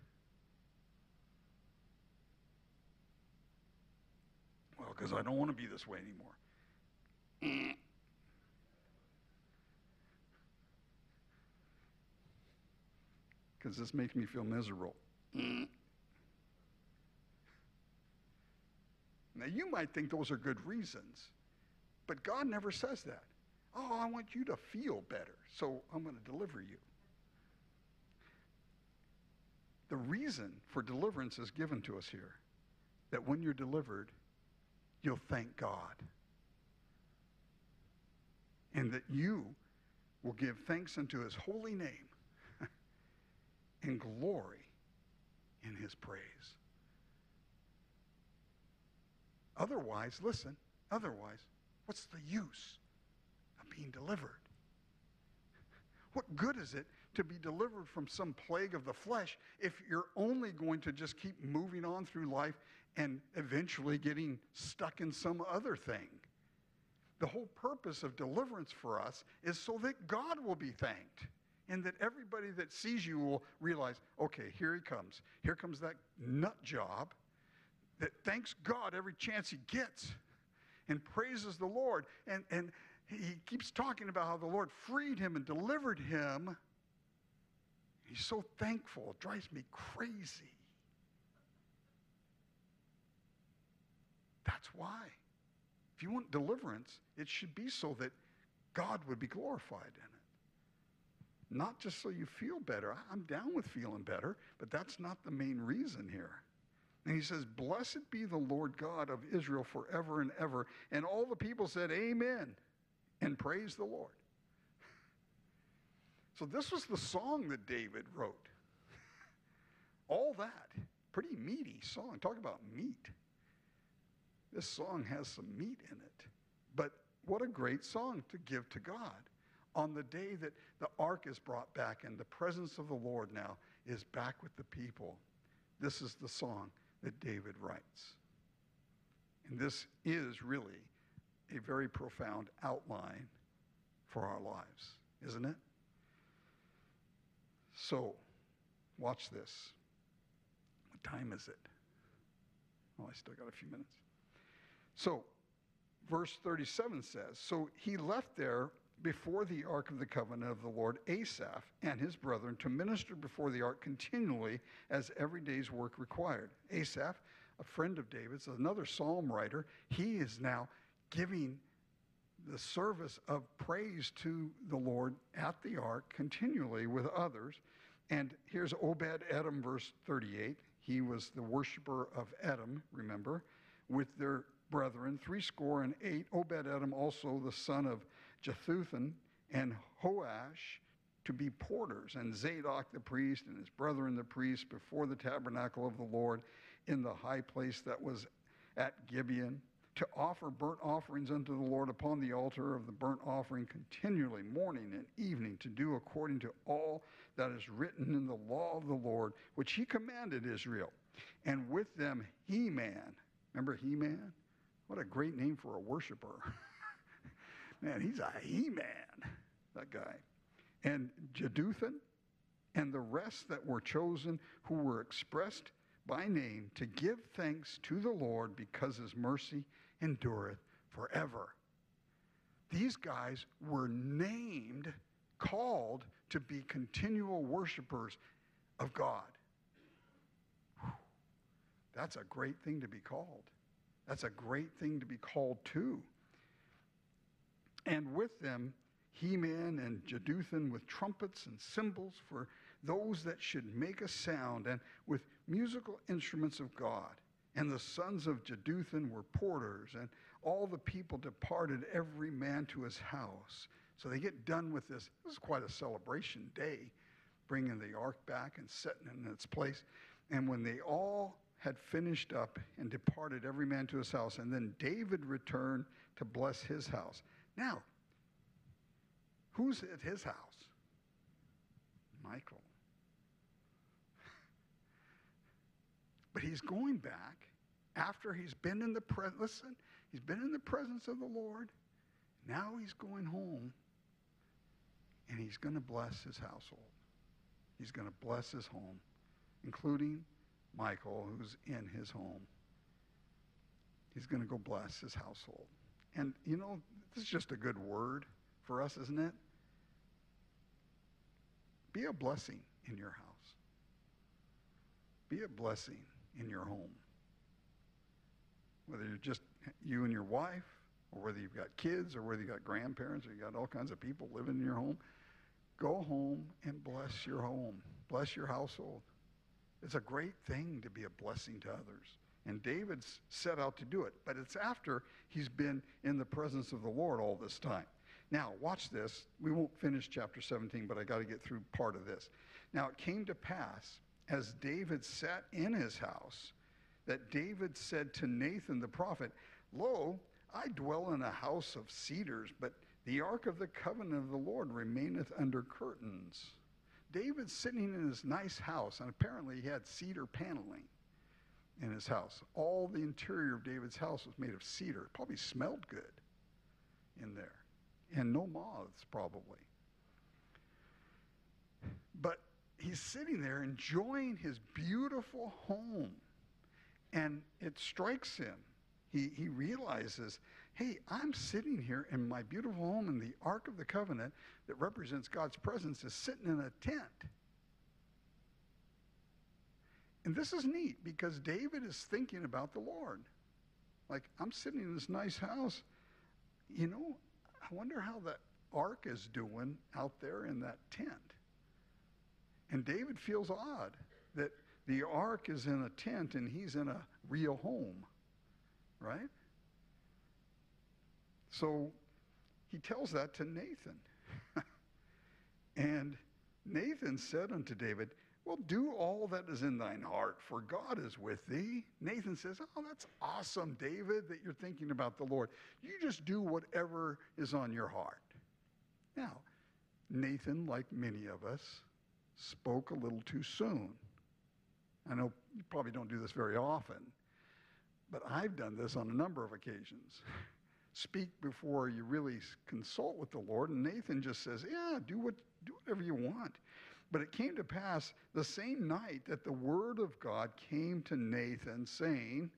Speaker 1: Well, because I don't want to be this way anymore. Because this makes me feel miserable. Now, you might think those are good reasons, but God never says that. Oh, I want you to feel better, so I'm going to deliver you. The reason for deliverance is given to us here, that when you're delivered, you'll thank God. And that you will give thanks unto his holy name and glory in his praise. Otherwise, listen, otherwise, what's the use of being delivered? What good is it to be delivered from some plague of the flesh if you're only going to just keep moving on through life and eventually getting stuck in some other thing? The whole purpose of deliverance for us is so that God will be thanked, and that everybody that sees you will realize, okay, here he comes. Here comes that nut job that thanks God every chance he gets and praises the Lord. And, and he keeps talking about how the Lord freed him and delivered him. He's so thankful. It drives me crazy. That's why. If you want deliverance, it should be so that God would be glorified in it. Not just so you feel better. I'm down with feeling better, but that's not the main reason here. And he says, blessed be the Lord God of Israel forever and ever. And all the people said, amen, and praise the Lord. So this was the song that David wrote. All that. Pretty meaty song. Talk about meat. This song has some meat in it. But what a great song to give to God on the day that the ark is brought back and the presence of the Lord now is back with the people. This is the song that David writes. And this is really a very profound outline for our lives, isn't it? So, watch this. What time is it? Oh, I still got a few minutes. So, verse thirty-seven says, so he left there before the ark of the covenant of the Lord Asaph and his brethren to minister before the ark continually as every day's work required. Asaph, a friend of David's, another psalm writer, he is now giving the service of praise to the Lord at the ark continually with others. And here's Obed-Edom, verse thirty-eight. He was the worshiper of Edom, remember, with their brethren, three score and eight. Obed-Edom also the son of Jeduthun and Joash to be porters, and Zadok the priest and his brethren the priests before the tabernacle of the Lord in the high place that was at Gibeon, to offer burnt offerings unto the Lord upon the altar of the burnt offering continually, morning and evening, to do according to all that is written in the law of the Lord, which he commanded Israel. And with them He-Man. Remember He-Man? What a great name for a worshiper. Man, he's a He-Man, that guy. And Jeduthun and the rest that were chosen, who were expressed by name, to give thanks to the Lord, because his mercy endureth forever. These guys were named, called to be continual worshipers of God. Whew. That's a great thing to be called. That's a great thing to be called to. And with them, Heman and Jeduthun with trumpets and cymbals for those that should make a sound, and with musical instruments of God. And the sons of Jeduthun were porters, and all the people departed, every man to his house. So they get done with this. This is quite a celebration day, bringing the ark back and setting it in its place. And when they all had finished up and departed, every man to his house, and then David returned to bless his house. Now, who's at his house? Michal. But he's going back after he's been in the presence. Listen, he's been in the presence of the Lord. Now he's going home, and he's going to bless his household. He's going to bless his home, including Michal, who's in his home. He's going to go bless his household. And, you know, this is just a good word for us, isn't it? Be a blessing in your house. Be a blessing in your home. Whether you're just you and your wife, or whether you've got kids, or whether you've got grandparents, or you've got all kinds of people living in your home, go home and bless your home. Bless your household. It's a great thing to be a blessing to others. And David's set out to do it, but it's after he's been in the presence of the Lord all this time. Now, watch this. We won't finish chapter seventeen, but I got to get through part of this. Now, it came to pass, as David sat in his house, that David said to Nathan the prophet, "Lo, I dwell in a house of cedars, but the ark of the covenant of the Lord remaineth under curtains." David's sitting in his nice house, and apparently he had cedar paneling in his house. All the interior of David's house was made of cedar. It probably smelled good in there. And no moths, probably. But he's sitting there enjoying his beautiful home. And it strikes him. He, he realizes, hey, I'm sitting here in my beautiful home, and the Ark of the Covenant that represents God's presence is sitting in a tent. And this is neat because David is thinking about the Lord. Like, I'm sitting in this nice house. You know, I wonder how the ark is doing out there in that tent. And David feels odd that the ark is in a tent and he's in a real home, right? So he tells that to Nathan. And Nathan said unto David, "Well, do all that is in thine heart, for God is with thee." Nathan says, "Oh, that's awesome, David, that you're thinking about the Lord. You just do whatever is on your heart." Now, Nathan, like many of us, spoke a little too soon. I know you probably don't do this very often, but I've done this on a number of occasions. Speak before you really consult with the Lord, and Nathan just says, yeah, do what, do whatever you want. But it came to pass the same night that the word of God came to Nathan, saying,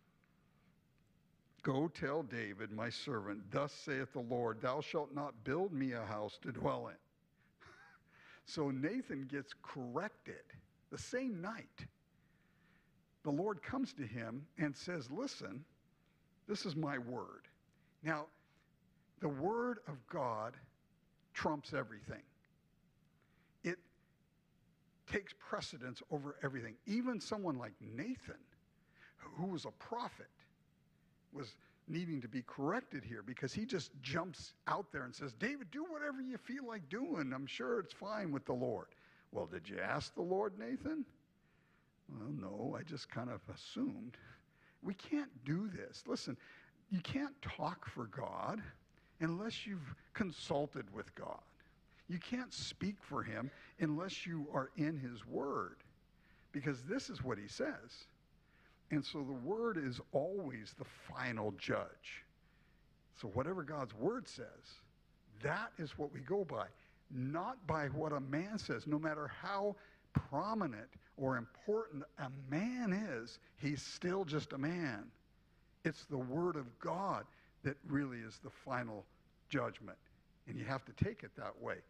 Speaker 1: "Go tell David, my servant, thus saith the Lord, thou shalt not build me a house to dwell in." So Nathan gets corrected the same night. The Lord comes to him and says, listen, this is my word. Now, the word of God trumps everything. It takes precedence over everything. Even someone like Nathan, who was a prophet, was needing to be corrected here because he just jumps out there and says, David, do whatever you feel like doing. I'm sure it's fine with the Lord. Well, did you ask the Lord, Nathan? Well, no, I just kind of assumed. We can't do this. Listen, you can't talk for God unless you've consulted with God. You can't speak for him unless you are in his word, because this is what he says. And so the word is always the final judge. So whatever God's word says, that is what we go by, not by what a man says. No matter how prominent or important a man is, he's still just a man. It's the word of God that really is the final judgment. And you have to take it that way.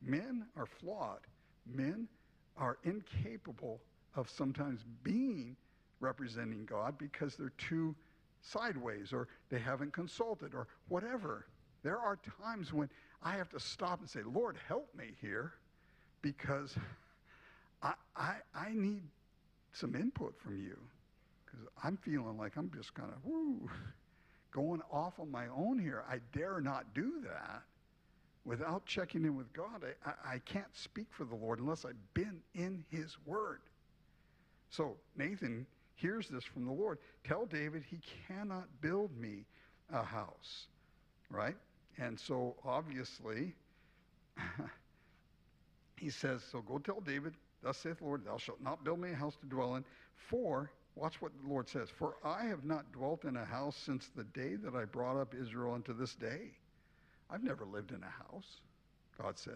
Speaker 1: Men are flawed. Men are incapable of sometimes being representing God because they're too sideways or they haven't consulted or whatever. There are times when I have to stop and say, Lord, help me here because I, I, I need some input from you because I'm feeling like I'm just kind of, woo, going off on my own here. I dare not do that without checking in with God. I, I, I can't speak for the Lord unless I've been in his word. So Nathan hears this from the Lord. Tell David he cannot build me a house, right? And so obviously he says, so go tell David, thus saith the Lord, thou shalt not build me a house to dwell in, for, watch what the Lord says, for I have not dwelt in a house since the day that I brought up Israel unto this day. I've never lived in a house, God says.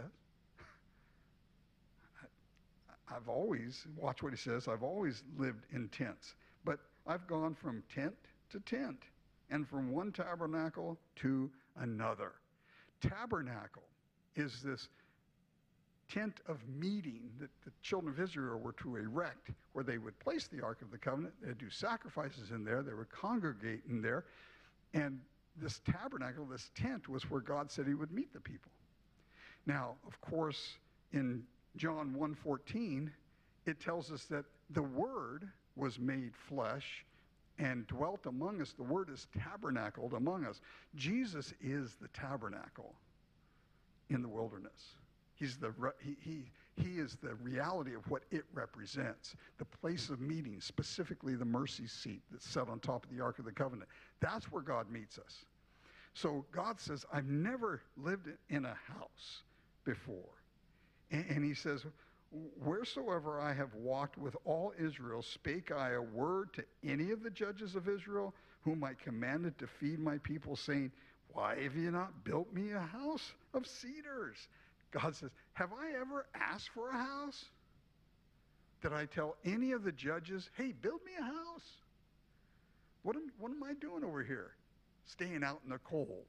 Speaker 1: I've always, watch what he says, I've always lived in tents. But I've gone from tent to tent and from one tabernacle to another. Tabernacle is this tent of meeting that the children of Israel were to erect, where they would place the Ark of the Covenant. They'd do sacrifices in there. They would congregate in there. And this tabernacle, this tent, was where God said he would meet the people. Now, of course, in John one fourteen, it tells us that the Word was made flesh and dwelt among us. The Word is tabernacled among us. Jesus is the tabernacle in the wilderness. He's the he, he he is the reality of what it represents, the place of meeting, specifically the mercy seat that's set on top of the Ark of the Covenant. That's where God meets us. So God says, I've never lived in a house before. And, and he says, wheresoever I have walked with all Israel, spake I a word to any of the judges of Israel, whom I commanded to feed my people, saying, why have you not built me a house of cedars? God says, have I ever asked for a house? Did I tell any of the judges, hey, build me a house? What am, what am I doing over here? Staying out in the cold.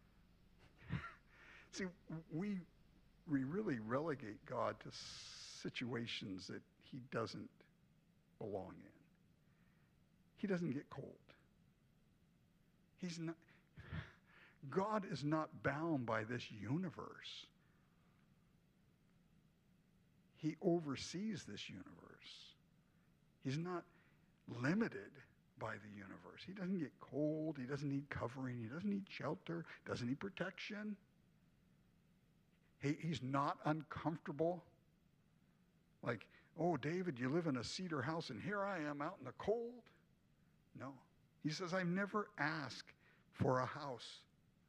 Speaker 1: See, we, we really relegate God to situations that he doesn't belong in. He doesn't get cold. He's not, God is not bound by this universe. He oversees this universe. He's not limited by the universe. He doesn't get cold. He doesn't need covering. He doesn't need shelter. Doesn't need protection. He, he's not uncomfortable. Like, oh, David, you live in a cedar house, and here I am out in the cold. No. He says, I've never asked for a house.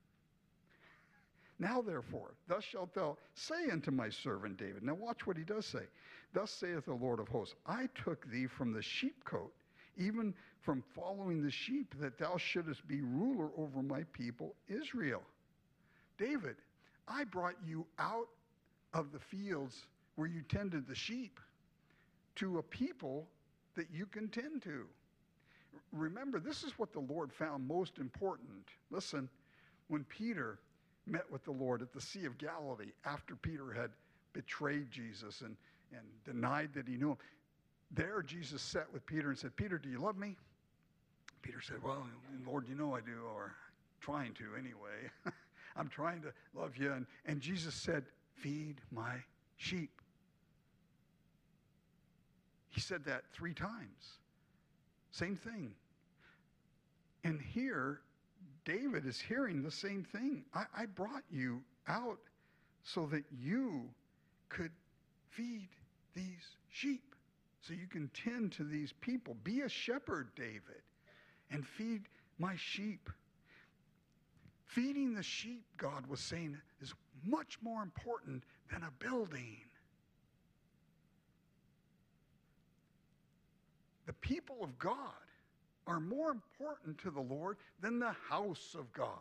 Speaker 1: Now, therefore, thus shalt thou say unto my servant David. Now watch what he does say. Thus saith the Lord of hosts, I took thee from the sheepcote, even from following the sheep, that thou shouldest be ruler over my people Israel. David, I brought you out of the fields where you tended the sheep to a people that you can tend to. Remember, this is what the Lord found most important. Listen, when Peter met with the Lord at the Sea of Galilee after Peter had betrayed Jesus and, and denied that he knew him, there Jesus sat with Peter and said, Peter, do you love me? Peter said, well, Lord, you know I do, or trying to anyway. I'm trying to love you. And, and Jesus said, feed my sheep. He said that three times. Same thing. And here, David is hearing the same thing. I, I brought you out so that you could feed these sheep, so you can tend to these people. Be a shepherd, David, and feed my sheep. Feeding the sheep, God was saying, is much more important than a building. The people of God are more important to the Lord than the house of God.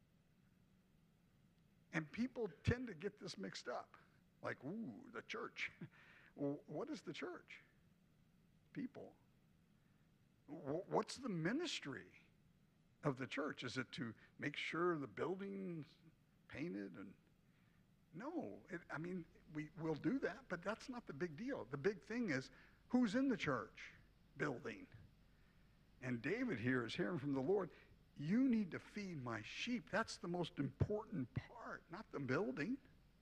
Speaker 1: And people tend to get this mixed up. Like, ooh, the church. Well, what is the church? People. What's the ministry of the church? Is it to make sure the building's painted? And No, it, I mean, we will do that, but that's not the big deal. The big thing is who's in the church building. And David here is hearing from the Lord, you need to feed my sheep. That's the most important part, not the building.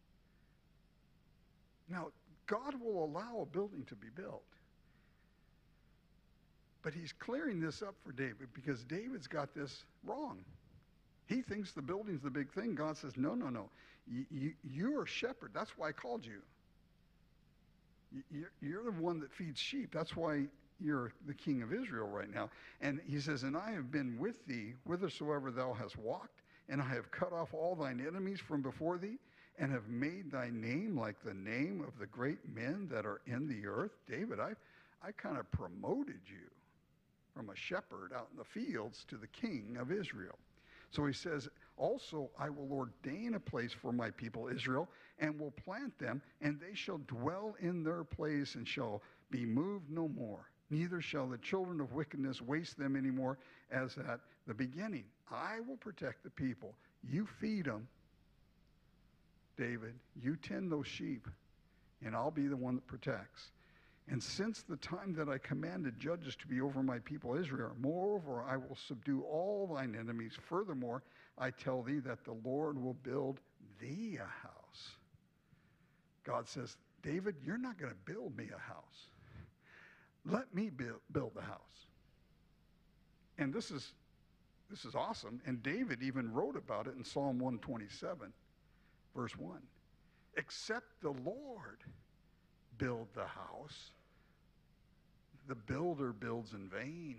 Speaker 1: Now, God will allow a building to be built. But he's clearing this up for David because David's got this wrong. He thinks the building's the big thing. God says, no, no, no. You, you, you're a shepherd. That's why I called you. You're, you're the one that feeds sheep. That's why you're the king of Israel right now. And he says, and I have been with thee whithersoever thou hast walked, and I have cut off all thine enemies from before thee, and have made thy name like the name of the great men that are in the earth. David, I, I kind of promoted you from a shepherd out in the fields to the king of Israel. So he says, also I will ordain a place for my people Israel, and will plant them, and they shall dwell in their place, and shall be moved no more. Neither shall the children of wickedness waste them anymore as at the beginning. I will protect the people. You feed them, David. You tend those sheep, and I'll be the one that protects. And since the time that I commanded judges to be over my people Israel, moreover, I will subdue all thine enemies. Furthermore, I tell thee that the Lord will build thee a house. God says, David, you're not going to build me a house. Let me build, build the house. And this is, this is awesome. And David even wrote about it in Psalm one twenty-seven, verse one. Except the Lord build the house, the builder builds in vain.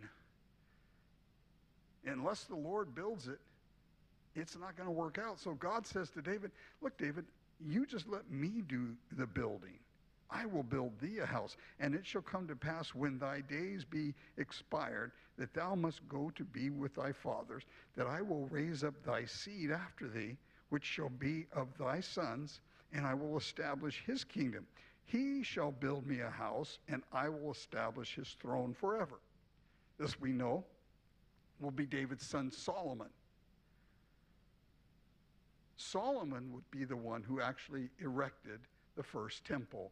Speaker 1: Unless the Lord builds it, it's not going to work out. So God says to David, look, David, you just let me do the building. I will build thee a house, and it shall come to pass when thy days be expired, that thou must go to be with thy fathers, that I will raise up thy seed after thee, which shall be of thy sons, and I will establish his kingdom. He shall build me a house, and I will establish his throne forever. This we know will be David's son Solomon. Solomon would be the one who actually erected the first temple.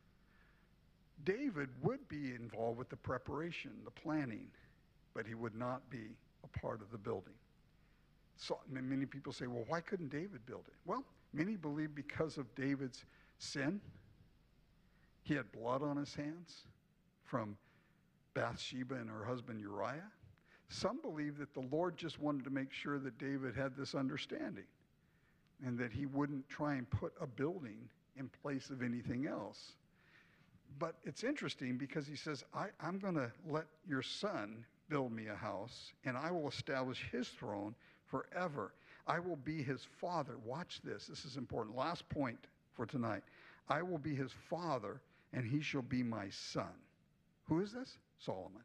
Speaker 1: David would be involved with the preparation, the planning, but he would not be a part of the building. So many people say, well, why couldn't David build it? Well, many believe because of David's sin. He had blood on his hands from Bathsheba and her husband Uriah. Some believe that the Lord just wanted to make sure that David had this understanding and that he wouldn't try and put a building in place of anything else. But it's interesting because he says, I, I'm going to let your son build me a house, and I will establish his throne forever. I will be his father. Watch this. This is important. Last point for tonight. I will be his father, and he shall be my son. Who is this? Solomon.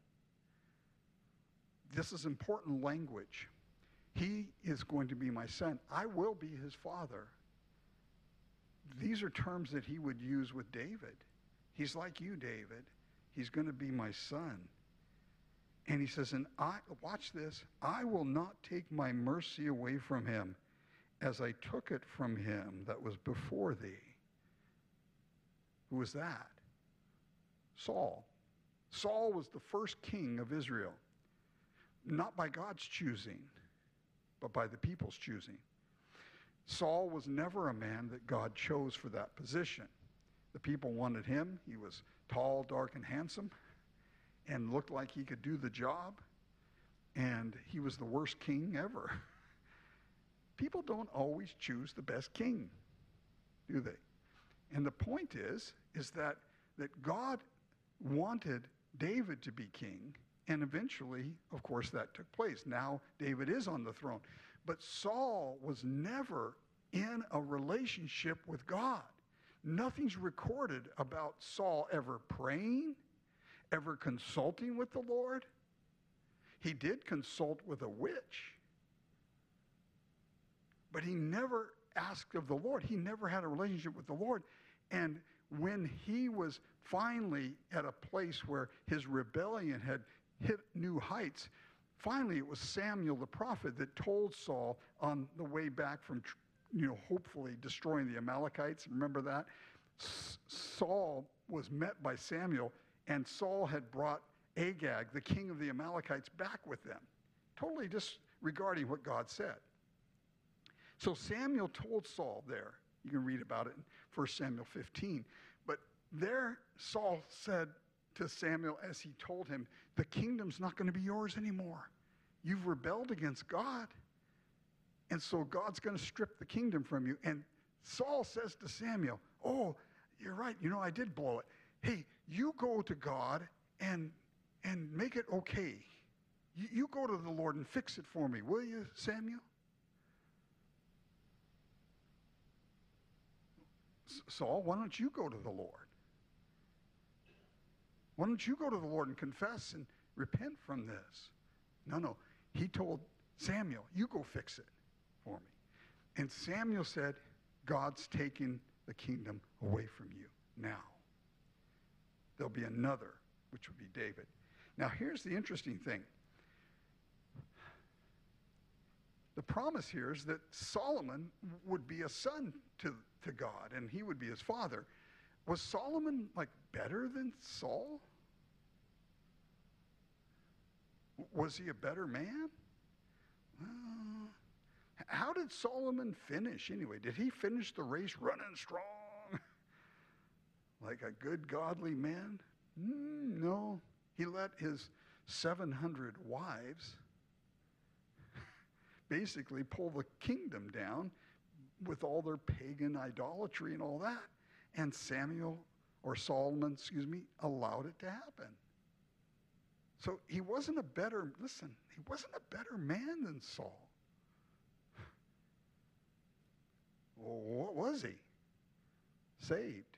Speaker 1: This is important language. He is going to be my son. I will be his father. These are terms that he would use with David. He's like you, David. He's going to be my son. And he says, and I, watch this, I will not take my mercy away from him as I took it from him that was before thee. Who was that? Saul. Saul was the first king of Israel, not by God's choosing, but by the people's choosing. Saul was never a man that God chose for that position. The people wanted him. He was tall, dark, and handsome, and looked like he could do the job, and he was the worst king ever. People don't always choose the best king, do they? And the point is, is that, that God wanted David to be king, and eventually, of course, that took place. Now David is on the throne. But Saul was never in a relationship with God. Nothing's recorded about Saul ever praying, ever consulting with the Lord. He did consult with a witch, but he never asked of the Lord. He never had a relationship with the Lord. And when he was finally at a place where his rebellion had hit new heights, finally it was Samuel the prophet that told Saul on the way back from you know, hopefully destroying the Amalekites. Remember that? S- Saul was met by Samuel, and Saul had brought Agag, the king of the Amalekites, back with them, totally disregarding what God said. So Samuel told Saul there, you can read about it in First Samuel fifteen, but there Saul said to Samuel as he told him, the kingdom's not going to be yours anymore. You've rebelled against God, and so God's going to strip the kingdom from you. And Saul says to Samuel, oh, you're right, you know, I did blow it. Hey, you go to God and and make it okay. You, you go to the Lord and fix it for me, will you, Samuel? Saul, why don't you go to the Lord? Why don't you go to the Lord and confess and repent from this? No, no. He told Samuel, you go fix it for me. And Samuel said, God's taking the kingdom away from you now. There'll be another, which would be David. Now, here's the interesting thing. The promise here is that Solomon would be a son to, to God, and he would be his father. Was Solomon, like, better than Saul? Was he a better man? Uh, how did Solomon finish anyway? Did he finish the race running strong? Like a good, godly man? Mm, no. He let his seven hundred wives basically pull the kingdom down with all their pagan idolatry and all that. And Samuel, or Solomon, excuse me, allowed it to happen. So he wasn't a better, listen, he wasn't a better man than Saul. Well, what was he? Saved.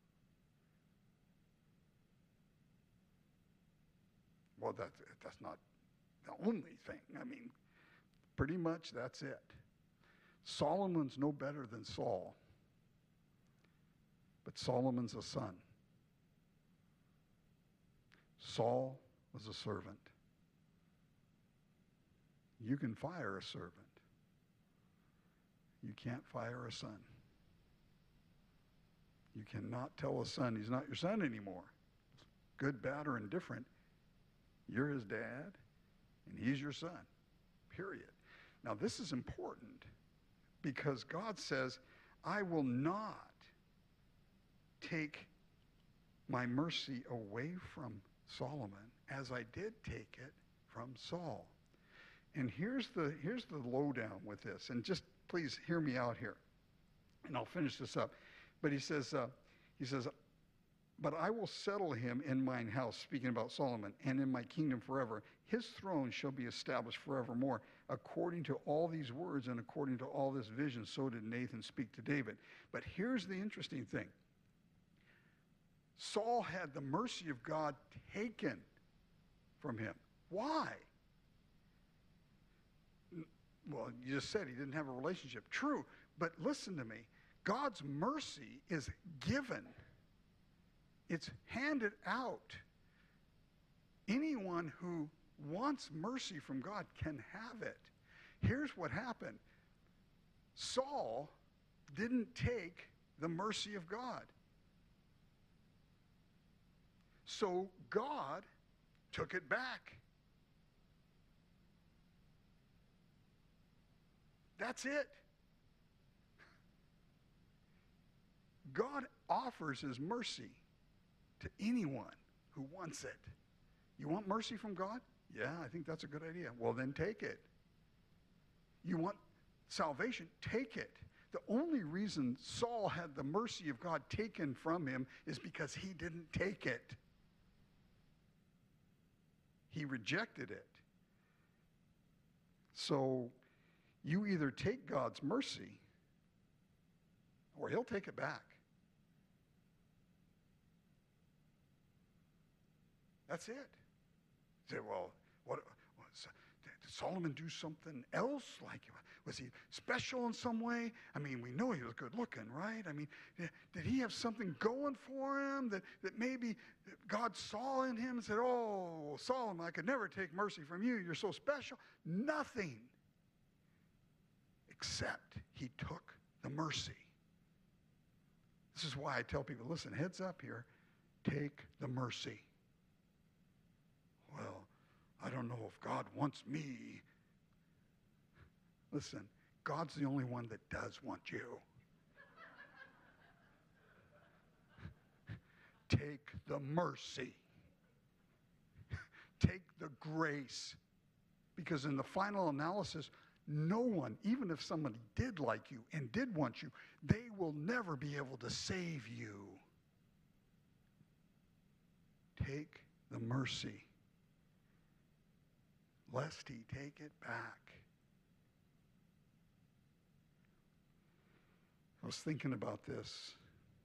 Speaker 1: Well, that's, that's not the only thing. I mean, pretty much that's it. Solomon's no better than Saul, but Solomon's a son. Saul was a servant. You can fire a servant. You can't fire a son. You cannot tell a son he's not your son anymore. Good, bad, or indifferent. You're his dad, and he's your son, period. Now, this is important because God says, I will not take my mercy away from Solomon as I did take it from Saul. And here's the, here's the lowdown with this, and just please hear me out here, and I'll finish this up. But he says, uh, he says, but I will settle him in mine house, speaking about Solomon, and in my kingdom forever. His throne shall be established forevermore. According to all these words and according to all this vision, so did Nathan speak to David. But here's the interesting thing. Saul had the mercy of God taken from him. Why? Well, you just said he didn't have a relationship. True, but listen to me. God's mercy is given. It's handed out. Anyone who wants mercy from God can have it. Here's what happened. Saul didn't take the mercy of God. So God took it back. That's it. God offers his mercy to anyone who wants it. You want mercy from God? Yeah, I think that's a good idea. Well, then take it. You want salvation? Take it. The only reason Saul had the mercy of God taken from him is because he didn't take it. He rejected it. So you either take God's mercy or he'll take it back. That's it. You say, well, what, what, did Solomon do something else? Like, was he special in some way? I mean, we know he was good looking, right? I mean, did he have something going for him that, that maybe God saw in him and said, oh, Solomon, I could never take mercy from you. You're so special. Nothing. Except he took the mercy. This is why I tell people, listen, heads up here, take the mercy. Well, I don't know if God wants me. Listen, God's the only one that does want you. Take the mercy. Take the grace. Because in the final analysis, no one, even if somebody did like you and did want you, they will never be able to save you. Take the mercy, lest he take it back. I was thinking about this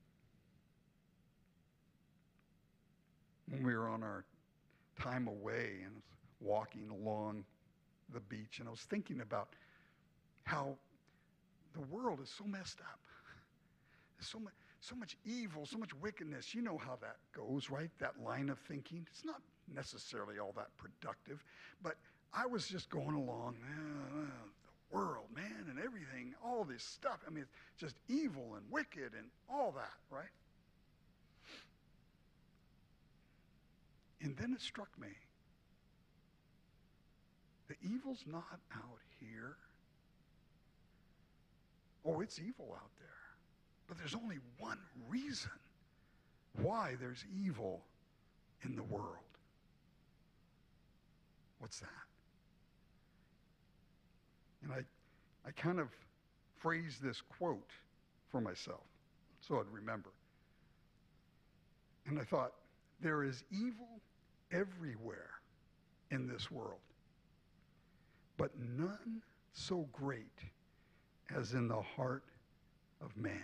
Speaker 1: when we were on our time away and was walking along the beach, and I was thinking about how the world is so messed up. There's so much, so much evil, so much wickedness. You know how that goes, right? That line of thinking. It's not necessarily all that productive, but I was just going along, uh, the world, man, and everything, all this stuff. I mean, it's just evil and wicked and all that, right? And then it struck me. The evil's not out here. Oh, it's evil out there. But there's only one reason why there's evil in the world. What's that? And I, I kind of phrased this quote for myself so I'd remember. And I thought, there is evil everywhere in this world, but none so great as in the heart of man.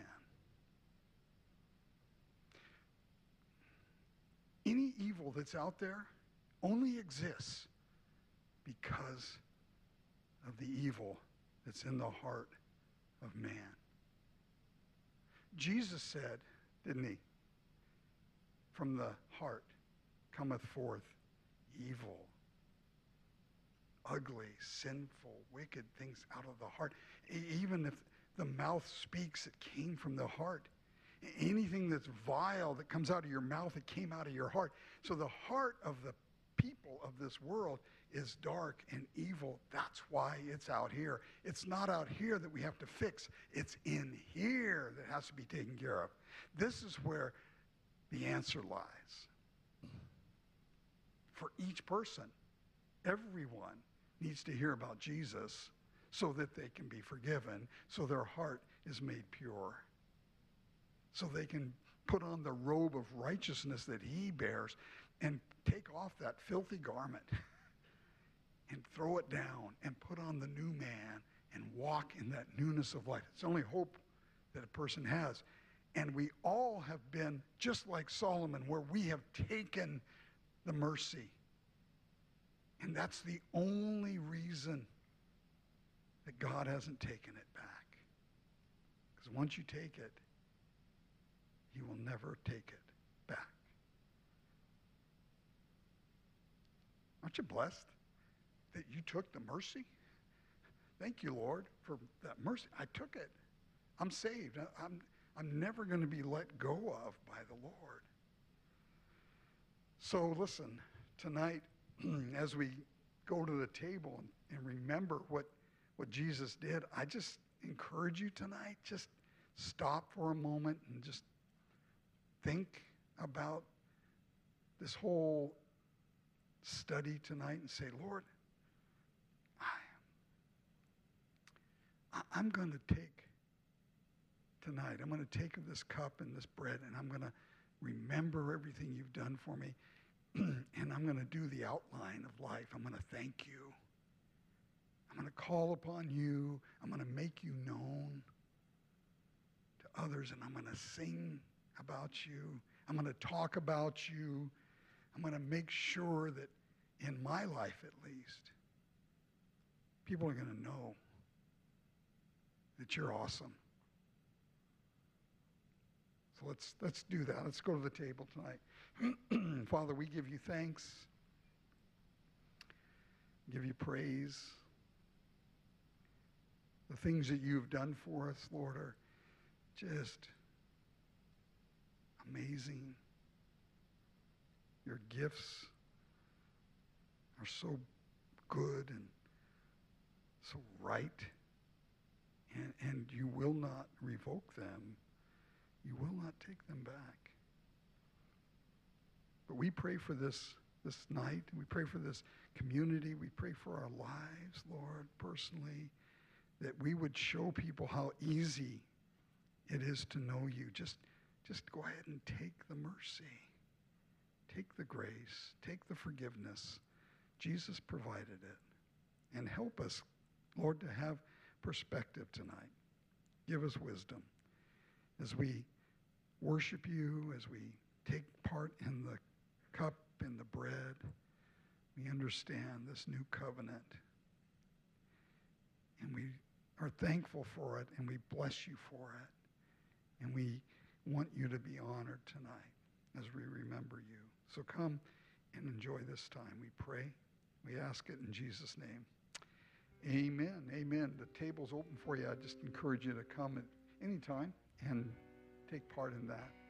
Speaker 1: Any evil that's out there only exists because of the evil that's in the heart of man. Jesus said, didn't he? From the heart cometh forth evil, ugly, sinful, wicked things out of the heart. Even if the mouth speaks, it came from the heart. Anything that's vile that comes out of your mouth, it came out of your heart. So the heart of the people of this world is dark and evil. That's why it's out here. It's not out here that we have to fix. It's in here that has to be taken care of. This is where the answer lies. For each person, everyone needs to hear about Jesus so that they can be forgiven, so their heart is made pure, so they can put on the robe of righteousness that he bears and take off that filthy garment and throw it down and put on the new man and walk in that newness of life. It's the only hope that a person has. And we all have been just like Solomon, where we have taken the mercy. And that's the only reason that God hasn't taken it back. Because once you take it, he will never take it back. Aren't you blessed that you took the mercy? Thank you, Lord, for that mercy. I took it. I'm saved. I'm, I'm never going to be let go of by the Lord. So listen, tonight, as we go to the table and, and remember what, what Jesus did, I just encourage you tonight, just stop for a moment and just think about this whole study tonight and say, Lord, I, I'm going to take tonight, I'm going to take of this cup and this bread, and I'm going to remember everything you've done for me, and I'm going to do the outline of life. I'm going to thank you. I'm going to call upon you. I'm going to make you known to others, and I'm going to sing about you. I'm going to talk about you. I'm going to make sure that in my life, at least, people are going to know that you're awesome. So let's let's do that. Let's go to the table tonight. Father, we give you thanks, give you praise. The things that you've done for us, Lord, are just amazing. Your gifts are so good and so right, and, and you will not revoke them. You will not take them back. But we pray for this, this night. We pray for this community. We pray for our lives, Lord, personally, that we would show people how easy it is to know you. Just, just go ahead and take the mercy. Take the grace. Take the forgiveness. Jesus provided it. And help us, Lord, to have perspective tonight. Give us wisdom as we worship you, as we take part in the cup and the bread. We understand this new covenant. And we are thankful for it, and we bless you for it. And we want you to be honored tonight as we remember you. So come and enjoy this time, we pray. We ask it in Jesus' name. Amen. Amen. The table's open for you. I just encourage you to come at any time and take part in that.